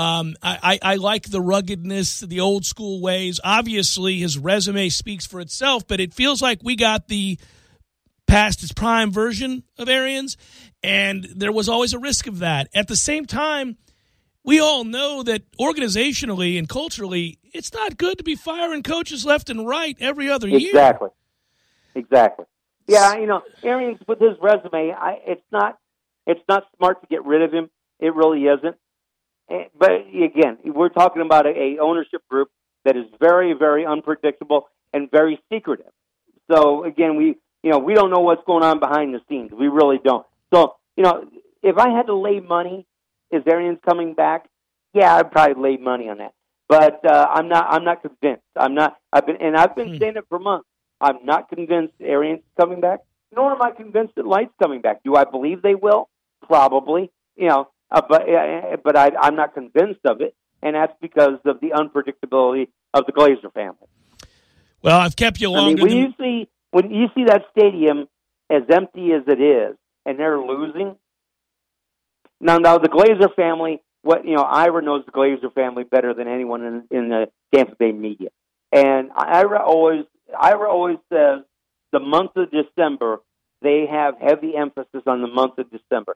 I like the ruggedness, the old school ways. Obviously, his resume speaks for itself, but it feels like we got the past his prime version of Arians, and there was always a risk of that. At the same time, we all know that organizationally and culturally, it's not good to be firing coaches left and right every other year. Exactly. Yeah, Arians with his resume, it's not smart to get rid of him. It really isn't. But again, we're talking about a ownership group that is very, very unpredictable and very secretive. So again, we don't know what's going on behind the scenes. We really don't. So if I had to lay money, is Arians coming back? Yeah, I'd probably lay money on that. But I'm not convinced. I've been saying it for months. I'm not convinced Arians coming back, nor am I convinced that Light's coming back. Do I believe they will? Probably. But I'm not convinced of it, and that's because of the unpredictability of the Glazer family. Well, I've kept you longer. When you see that stadium as empty as it is, and they're losing. Now the Glazer family. Ira knows the Glazer family better than anyone in the Tampa Bay media, and Ira always says the month of December they have heavy emphasis on the month of December.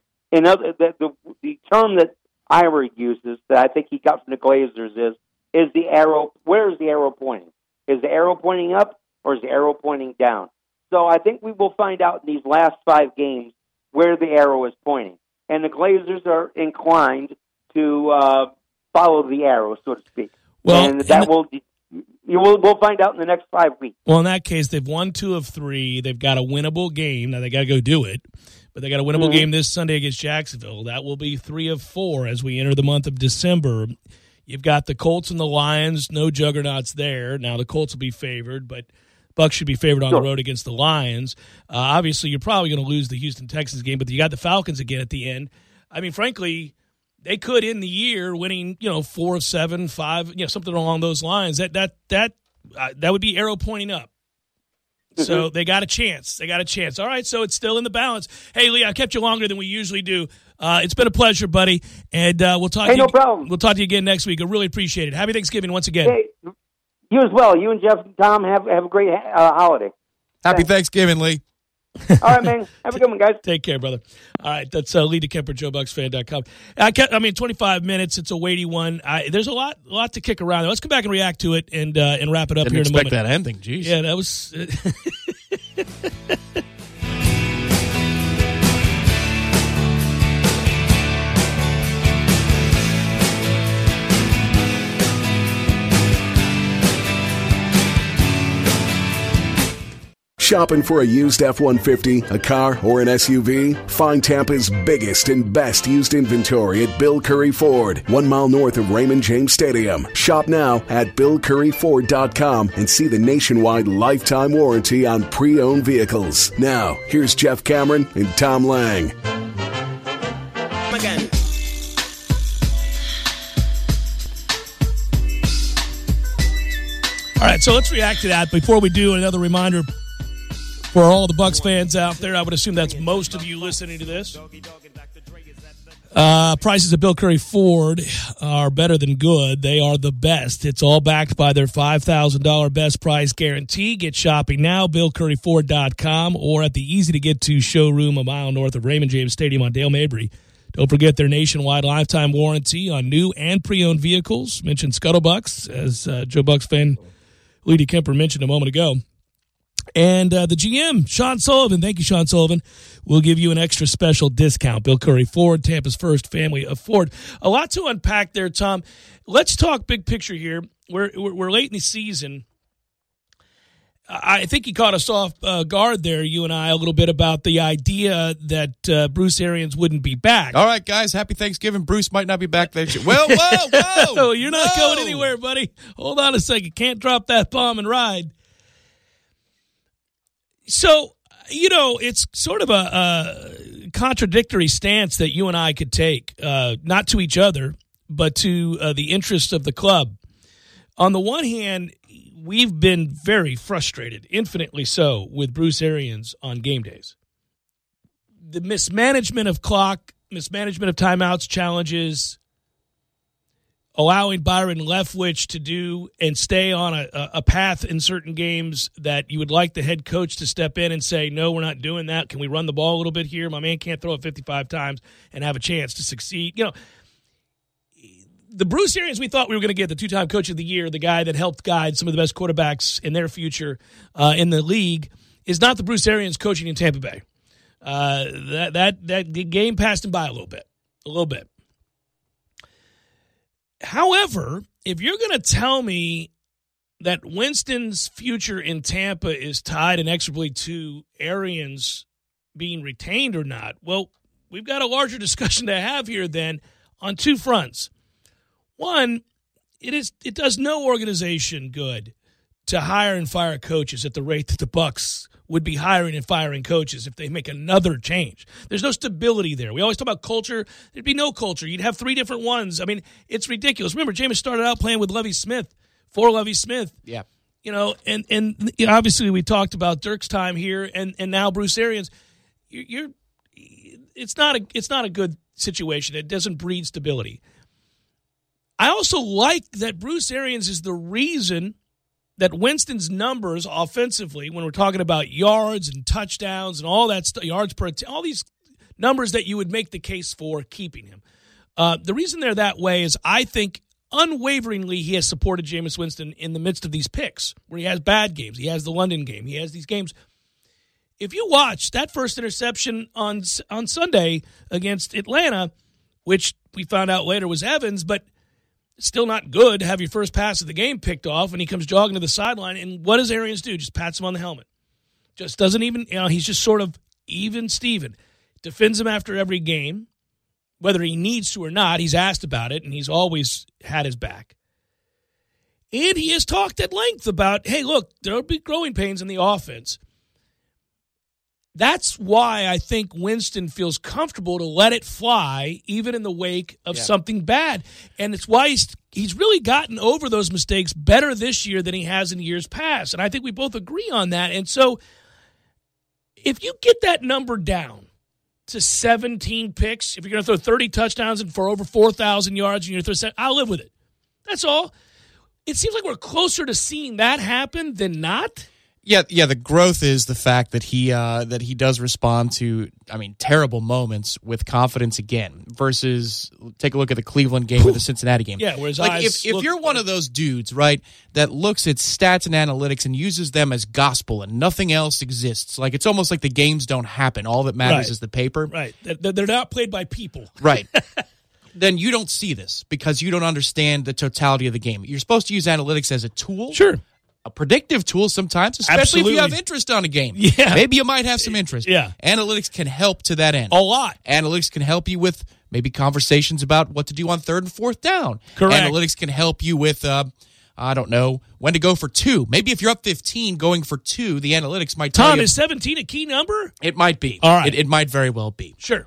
The term that Ira uses that I think he got from the Glazers is the arrow. Where is the arrow pointing? Is the arrow pointing up or is the arrow pointing down? So I think we will find out in these last 5 games where the arrow is pointing, and the Glazers are inclined to follow the arrow, so to speak. Well, and that we'll find out in the next 5 weeks. Well, in that case, they've won 2 of 3. They've got a winnable game. Now, they got to go do it. But they got a winnable game this Sunday against Jacksonville. That will be 3 of 4 as we enter the month of December. You've got the Colts and the Lions. No juggernauts there. Now, the Colts will be favored, but Bucs should be favored on the road against the Lions. Obviously, you're probably going to lose the Houston Texans game, but you got the Falcons again at the end. I mean, frankly, they could end the year winning, 4 of 7, 5, something along those lines. That would be arrow pointing up. So they got a chance. All right, so it's still in the balance. Hey, Lee, I kept you longer than we usually do. It's been a pleasure, buddy, and we'll talk. No problem. We'll talk to you again next week. I really appreciate it. Happy Thanksgiving once again. Hey, you as well. You and Jeff and Tom have a great holiday. Happy Thanksgiving, Lee. All right, man. Have a good one, guys. Take care, brother. All right, that's Lee DeKemper, JoeBucksFan.com. 25 minutes. It's a weighty one. There's a lot to kick around. Let's come back and react to it and wrap it up here in a moment. Didn't expect that ending. Jeez. Yeah, that was. Shopping for a used F-150, a car, or an SUV? Find Tampa's biggest and best used inventory at Bill Curry Ford, 1 mile north of Raymond James Stadium. Shop now at BillCurryFord.com and see the nationwide lifetime warranty on pre-owned vehicles. Now, here's Jeff Cameron and Tom Lang. Again. All right, so let's react to that. Before we do, another reminder for all the Bucs fans out there, I would assume that's most of you listening to this. Prices at Bill Curry Ford are better than good. They are the best. It's all backed by their $5,000 best price guarantee. Get shopping now, BillCurryFord.com, or at the easy-to-get-to showroom a mile north of Raymond James Stadium on Dale Mabry. Don't forget their nationwide lifetime warranty on new and pre-owned vehicles. Mentioned Scuttlebucks, as Joe Bucks fan Lee DeKemper mentioned a moment ago. And the GM, Sean Sullivan, thank you, Sean Sullivan, will give you an extra special discount. Bill Curry Ford, Tampa's first family of Ford. A lot to unpack there, Tom. Let's talk big picture here. We're late in the season. I think he caught us off guard there, you and I, a little bit about the idea that Bruce Arians wouldn't be back. All right, guys, happy Thanksgiving. Bruce might not be back next year. Well, whoa. You're not going anywhere, buddy. Hold on a second. Can't drop that bomb and ride. So, it's sort of a contradictory stance that you and I could take, not to each other, but to the interests of the club. On the one hand, we've been very frustrated, infinitely so, with Bruce Arians on game days. The mismanagement of clock, mismanagement of timeouts, challenges, allowing Byron Leftwich to do and stay on a path in certain games that you would like the head coach to step in and say, no, we're not doing that. Can we run the ball a little bit here? My man can't throw it 55 times and have a chance to succeed. The Bruce Arians we thought we were going to get, the two-time coach of the year, the guy that helped guide some of the best quarterbacks in their future in the league, is not the Bruce Arians coaching in Tampa Bay. That game passed him by a little bit. However, if you're going to tell me that Winston's future in Tampa is tied inexorably to Arians being retained or not, well, we've got a larger discussion to have here then on two fronts. One, it does no organization good to hire and fire coaches at the rate that the Bucs would be hiring and firing coaches if they make another change. There's no stability there. We always talk about culture. There'd be no culture. You'd have 3 different ones. I mean, it's ridiculous. Remember, Jameis started out playing with Lovie Smith, for Lovie Smith. Yeah. And obviously we talked about Dirk's time here and now Bruce Arians. It's not a good situation. It doesn't breed stability. I also like that Bruce Arians is the reason that Winston's numbers offensively, when we're talking about yards and touchdowns and all that stuff, yards per all these numbers that you would make the case for keeping him. The reason they're that way is I think unwaveringly he has supported Jameis Winston in the midst of these picks where he has bad games. He has the London game. He has these games. If you watch that first interception on Sunday against Atlanta, which we found out later was Evans, but still not good to have your first pass of the game picked off, and he comes jogging to the sideline, and what does Arians do? Just pats him on the helmet. Just doesn't even, he's just sort of even Steven. Defends him after every game. Whether he needs to or not, he's asked about it, and he's always had his back. And he has talked at length about, hey, look, there'll be growing pains in the offense. That's why I think Winston feels comfortable to let it fly, even in the wake of something bad. And it's why he's really gotten over those mistakes better this year than he has in years past. And I think we both agree on that. And so if you get that number down to 17 picks, if you're going to throw 30 touchdowns and for over 4,000 yards, and you're going to throw, I'll live with it. That's all. It seems like we're closer to seeing that happen than not. Yeah. The growth is the fact that he does respond to, terrible moments with confidence again. Versus, take a look at the Cleveland game or the Cincinnati game. Yeah, whereas if you're one of those dudes, right, that looks at stats and analytics and uses them as gospel and nothing else exists, like it's almost like the games don't happen. All that matters is the paper. Right. They're not played by people. Right. Then you don't see this because you don't understand the totality of the game. You're supposed to use analytics as a tool. Sure. A predictive tool sometimes, especially if you have interest on a game. Yeah. Maybe you might have some interest. Yeah. Analytics can help to that end. A lot. Analytics can help you with maybe conversations about what to do on 3rd and 4th down. Correct. Analytics can help you with, when to go for 2. Maybe if you're up 15 going for 2, the analytics might tell you. Tom, is 17 a key number? It might be. All right. It might very well be. Sure.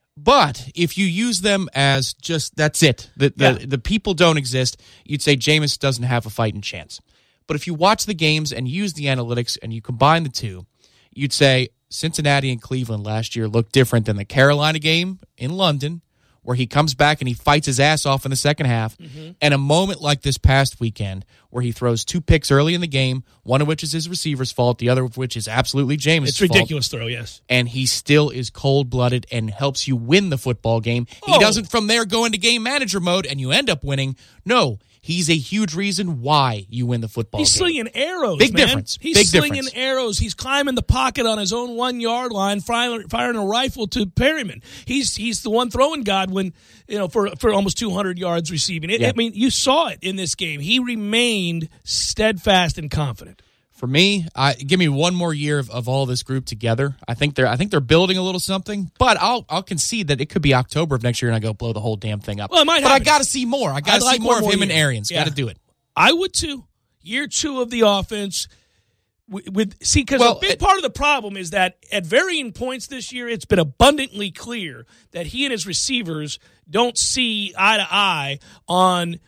But if you use them as just, that's it. The people don't exist, you'd say Jameis doesn't have a fighting chance. But if you watch the games and use the analytics and you combine the two, you'd say Cincinnati and Cleveland last year looked different than the Carolina game in London, where he comes back and he fights his ass off in the second half, and a moment like this past weekend where he throws 2 picks early in the game, one of which is his receiver's fault, the other of which is absolutely Jameis' fault. It's ridiculous throw, yes. And he still is cold-blooded and helps you win the football game. He doesn't from there go into game manager mode and you end up winning. No, he's a huge reason why you win the football game. He's slinging arrows, Big man. difference. He's slinging arrows. He's climbing the pocket on his own 1-yard line, firing a rifle to Perryman. He's the one throwing Godwin, for almost 200 yards receiving. You saw it in this game. He remained steadfast and confident. For me, give me one more year of all this group together. I think they're building a little something, but I'll concede that it could be October of next year and I go blow the whole damn thing up. Well, it might but happen. I got to see more. I got to see more of him and Arians. Got to do it. I would too. Year 2 of the offense. Because a big part of the problem is that at varying points this year, it's been abundantly clear that he and his receivers don't see eye to eye on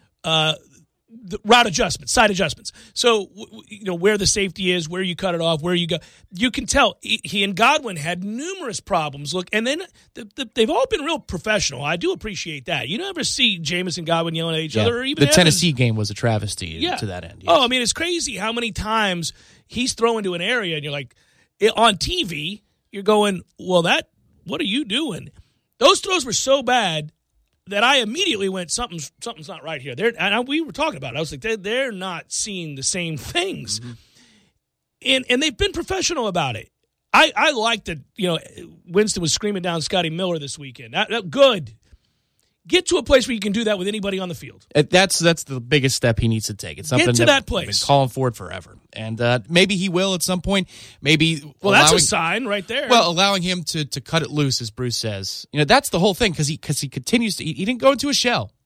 the route adjustments, side adjustments. So, where the safety is, where you cut it off, where you go. You can tell he and Godwin had numerous problems. Look, and then they've all been real professional. I do appreciate that. You never see Jameis and Godwin yelling at each other. Or even the Tennessee game was a travesty to that end. Yes. Oh, it's crazy how many times he's throwing to an area and you're like, on TV, you're going, well, what are you doing? Those throws were so bad that I immediately went, something's not right here. We were talking about it. I was like, they're not seeing the same things. Mm-hmm. And they've been professional about it. I like that, Winston was screaming down Scotty Miller this weekend. Good. Get to a place where you can do that with anybody on the field. That's the biggest step he needs to take. It's something that place. We've been calling for it forever. And maybe he will at some point. Maybe that's a sign right there. Well, allowing him to cut it loose, as Bruce says. That's the whole thing, because he continues to. He didn't go into a shell.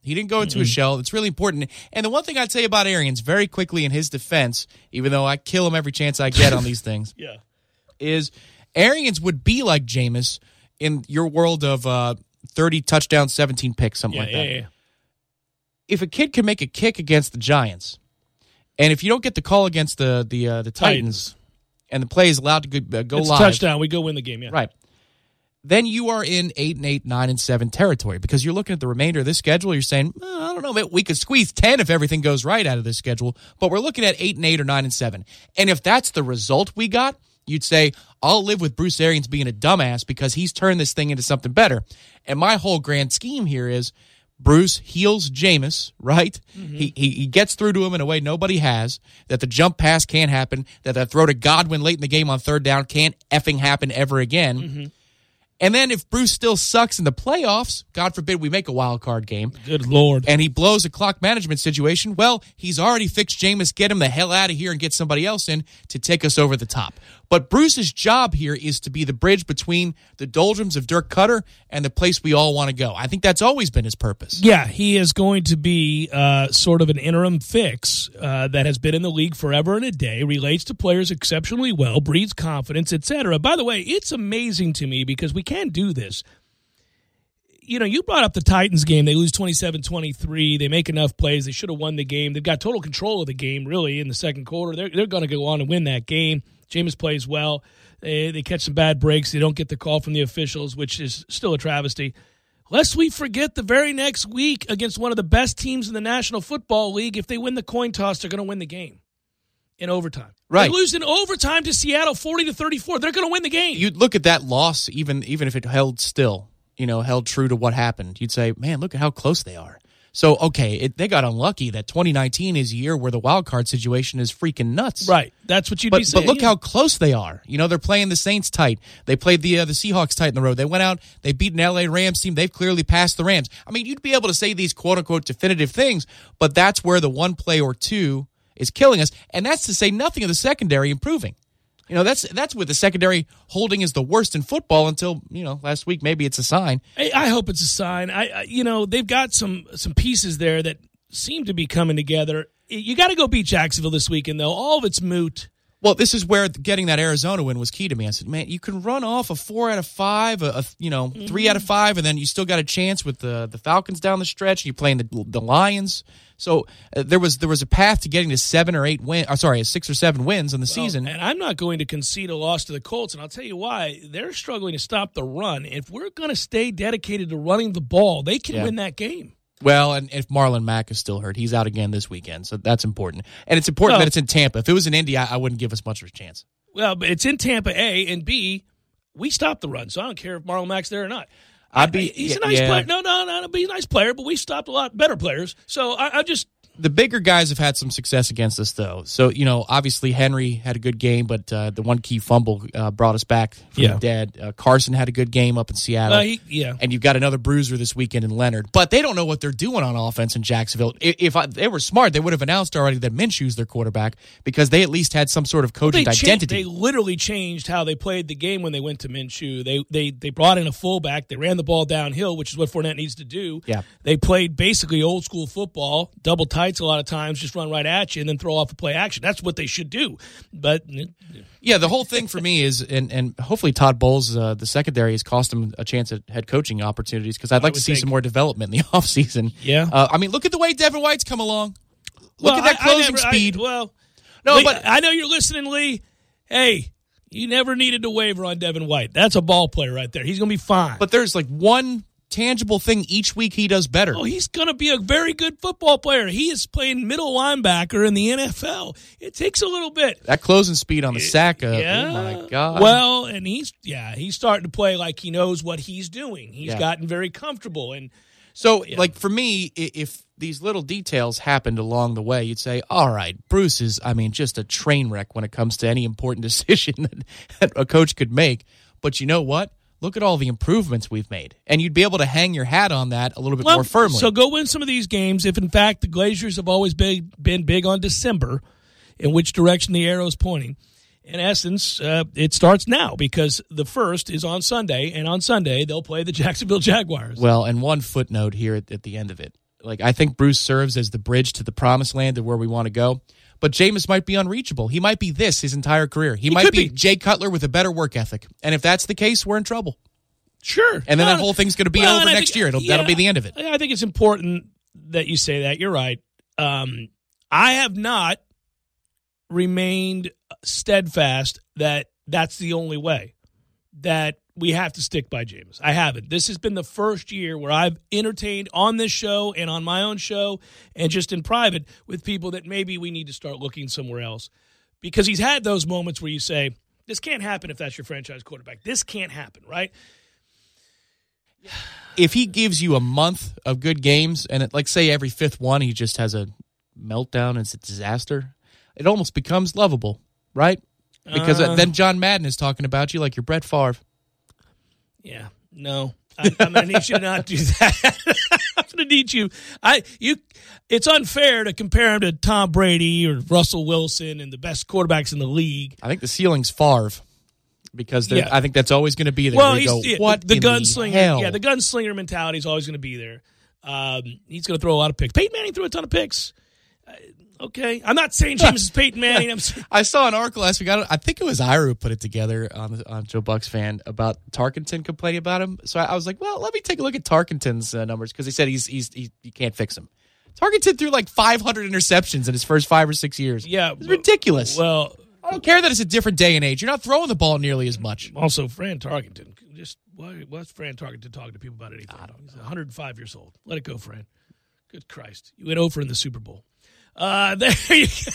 He didn't go into a shell. It's really important. And the one thing I'd say about Arians, very quickly in his defense, even though I kill him every chance I get on these things, is Arians would be like Jameis in your world of 30 touchdowns, 17 picks, something like that. Yeah. If a kid can make a kick against the Giants, and if you don't get the call against the Titans, and the play is allowed to go it's live, a touchdown, we go win the game. Yeah, right. Then you are in 8-8, 9-7 territory because you're looking at the remainder of this schedule. You're saying, I don't know, we could squeeze 10 if everything goes right out of this schedule, but we're looking at 8-8 or 9-7. And if that's the result we got, you'd say, I'll live with Bruce Arians being a dumbass because he's turned this thing into something better. And my whole grand scheme here is Bruce heals Jameis, right? He gets through to him in a way nobody has, that the jump pass can't happen, that the throw to Godwin late in the game on third down can't effing happen ever again. And then if Bruce still sucks in the playoffs, God forbid we make a wild card game. Good Lord. And he blows a clock management situation, well, he's already fixed Jameis. Get him the hell out of here and get somebody else in to take us over the top. But Bruce's job here is to be the bridge between the doldrums of Dirk Cutter and the place we all want to go. I think that's always been his purpose. Yeah, he is going to be sort of an interim fix that has been in the league forever and a day, relates to players exceptionally well, breeds confidence, etc. By the way, it's amazing to me because we can do this. You know, you brought up the Titans game. They lose 27-23. They make enough plays. They should have won the game. They've got total control of the game, really, in the second quarter. They're going to go on and win that game. Jameis plays well. They catch some bad breaks. They don't get the call from the officials, which is still a travesty. Lest we forget the very next week against one of the best teams in the National Football League, if they win the coin toss, they're going to win the game in overtime. Right. They lose in overtime to Seattle 40-34. They're going to win the game. You'd look at that loss, even if it held still, held true to what happened. You'd say, man, look at how close they are. So, okay, they got unlucky that 2019 is a year where the wild card situation is freaking nuts. Right. That's what you'd be saying. But look how close they are. They're playing the Saints tight. They played the Seahawks tight in the road. They went out, they beat an LA Rams team. They've clearly passed the Rams. I mean, you'd be able to say these quote-unquote definitive things, but that's where the one play or two is killing us, and that's to say nothing of the secondary improving. That's what the secondary holding is the worst in football until, last week maybe it's a sign. I hope it's a sign. They've got some pieces there that seem to be coming together. You got to go beat Jacksonville this weekend, though. All of it's moot. Well, this is where getting that Arizona win was key to me. I said, man, you can run off a 4 out of 5, 3 out of 5, and then you still got a chance with the Falcons down the stretch. And you're playing the Lions. So there was a path to getting to 6 or 7 wins in the season. And I'm not going to concede a loss to the Colts, and I'll tell you why. They're struggling to stop the run. If we're going to stay dedicated to running the ball, they can win that game. Well, and if Marlon Mack is still hurt, he's out again this weekend, so that's important. And it's important that it's in Tampa. If it was in Indy, I wouldn't give us much of a chance. Well, but it's in Tampa, A, and B, we stopped the run, so I don't care if Marlon Mack's there or not. He's a nice player. No, he's a nice player, but we stopped a lot better players. So I just... The bigger guys have had some success against us, though. So, obviously Henry had a good game, but the one key fumble brought us back from the dead. Carson had a good game up in Seattle. And you've got another bruiser this weekend in Leonard. But they don't know what they're doing on offense in Jacksonville. If they were smart, they would have announced already that Minshew's their quarterback because they at least had some sort of cogent identity. They literally changed how they played the game when they went to Minshew. They brought in a fullback. They ran the ball downhill, which is what Fournette needs to do. Yeah. They played basically old school football, double tights a lot of times, just run right at you and then throw off a play action. That's what they should do. But yeah, the whole thing for me is, and hopefully Todd Bowles, the secondary, has cost him a chance at head coaching opportunities because I'd like to see some more development in the offseason. Yeah. Look at the way Devin White's come along. Look at that closing speed. I know you're listening, Lee. Hey, you never needed to waver on Devin White. That's a ball player right there. He's going to be fine. But there's like one tangible thing each week he does better. Oh, he's going to be a very good football player. He is playing middle linebacker in the NFL. It takes a little bit. That closing speed on the sack up. Yeah. Oh, my God. Well, and he's starting to play like he knows what he's doing. He's gotten very comfortable. And so, for me, if these little details happened along the way, you'd say, all right, Bruce is, just a train wreck when it comes to any important decision that a coach could make. But you know what? Look at all the improvements we've made. And you'd be able to hang your hat on that a little bit more firmly. So go win some of these games. If, in fact, the Glaziers have always been big on December, in which direction the arrow is pointing, in essence, it starts now because the first is on Sunday, and on Sunday they'll play the Jacksonville Jaguars. Well, and one footnote here at the end of it. Like, I think Bruce serves as the bridge to the promised land of where we want to go. But Jameis might be unreachable. He might be this his entire career. He might be Jay Cutler with a better work ethic. And if that's the case, we're in trouble. Sure. And then that whole thing's going to be over next year. That'll be the end of it. I think it's important that you say that. You're right. I have not remained steadfast that that's the only way, that we have to stick by Jameis. I haven't. This has been the first year where I've entertained on this show and on my own show and just in private with people that maybe we need to start looking somewhere else, because he's had those moments where you say, this can't happen if that's your franchise quarterback. This can't happen, right? If he gives you a month of good games and, like, say every fifth one he just has a meltdown and it's a disaster, it almost becomes lovable, right? Because then John Madden is talking about you like you're Brett Favre. Yeah, no. I'm going to need you to not do that. I'm going to need you. It's unfair to compare him to Tom Brady or Russell Wilson and the best quarterbacks in the league. I think the ceiling's Favre, because I think that's always going to be there. Well, what the in gunslinger? The hell? Yeah, the gunslinger mentality is always going to be there. He's going to throw a lot of picks. Peyton Manning threw a ton of picks. Okay, I'm not saying James is Peyton Manning. I saw an article last week. I think it was Ira who put it together on Joe Buck's Fan about Tarkenton complaining about him. So I was like, well, let me take a look at Tarkenton's numbers, because he said you can't fix him. Tarkenton threw like 500 interceptions in his first 5 or 6 years. Yeah, it's ridiculous. Well, I don't care that it's a different day and age. You're not throwing the ball nearly as much. Also, Fran Tarkenton. What's Fran Tarkenton talking to people about anything? I don't know. He's 105 years old. Let it go, Fran. Good Christ. You went over in the Super Bowl. There you go.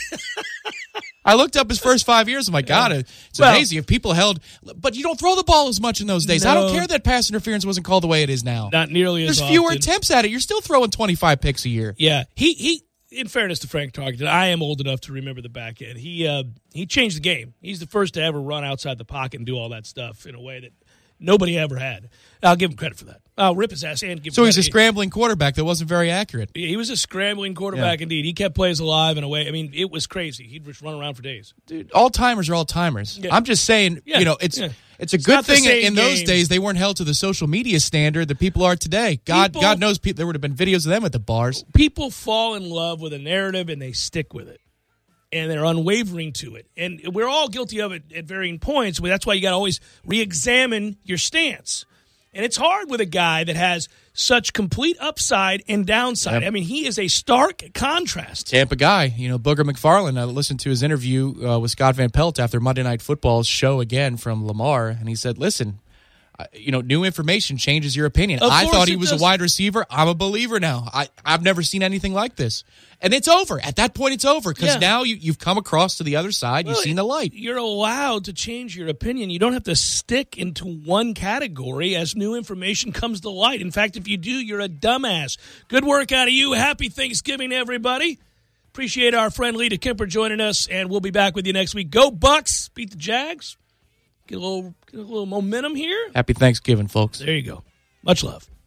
I looked up his first 5 years. I'm like, God, it's amazing if people held. But you don't throw the ball as much in those days. No. I don't care that pass interference wasn't called the way it is now. Not nearly as often. There's fewer attempts at it. You're still throwing 25 picks a year. Yeah. He in fairness to Frank Tarkenton, I am old enough to remember the back end. He changed the game. He's the first to ever run outside the pocket and do all that stuff in a way that nobody ever had. I'll give him credit for that. I'll rip his ass and give him So credit. he's a scrambling quarterback that wasn't very accurate. He was a scrambling quarterback indeed. He kept plays alive in a way. I mean, it was crazy. He'd just run around for days. Dude, all-timers are all-timers. Yeah. I'm just saying, it's a good thing in those days they weren't held to the social media standard that people are today. God knows there would have been videos of them at the bars. People fall in love with a narrative and they stick with it. And they're unwavering to it. And we're all guilty of it at varying points. That's why you got to always re-examine your stance. And it's hard with a guy that has such complete upside and downside. Yep. I mean, he is a stark contrast. Tampa guy, Booger McFarland. I listened to his interview with Scott Van Pelt after Monday Night Football's show again from Lamar, and he said, listen, new information changes your opinion. I thought he was a wide receiver. I'm a believer now. I've never seen anything like this. And it's over. At that point, it's over, because now you've come across to the other side. You've seen the light. You're allowed to change your opinion. You don't have to stick into one category as new information comes to light. In fact, if you do, you're a dumbass. Good work out of you. Happy Thanksgiving, everybody. Appreciate our friend Lita Kemper joining us, and we'll be back with you next week. Go Bucks. Beat the Jags. Get a little momentum here. Happy Thanksgiving, folks. There you go. Much love.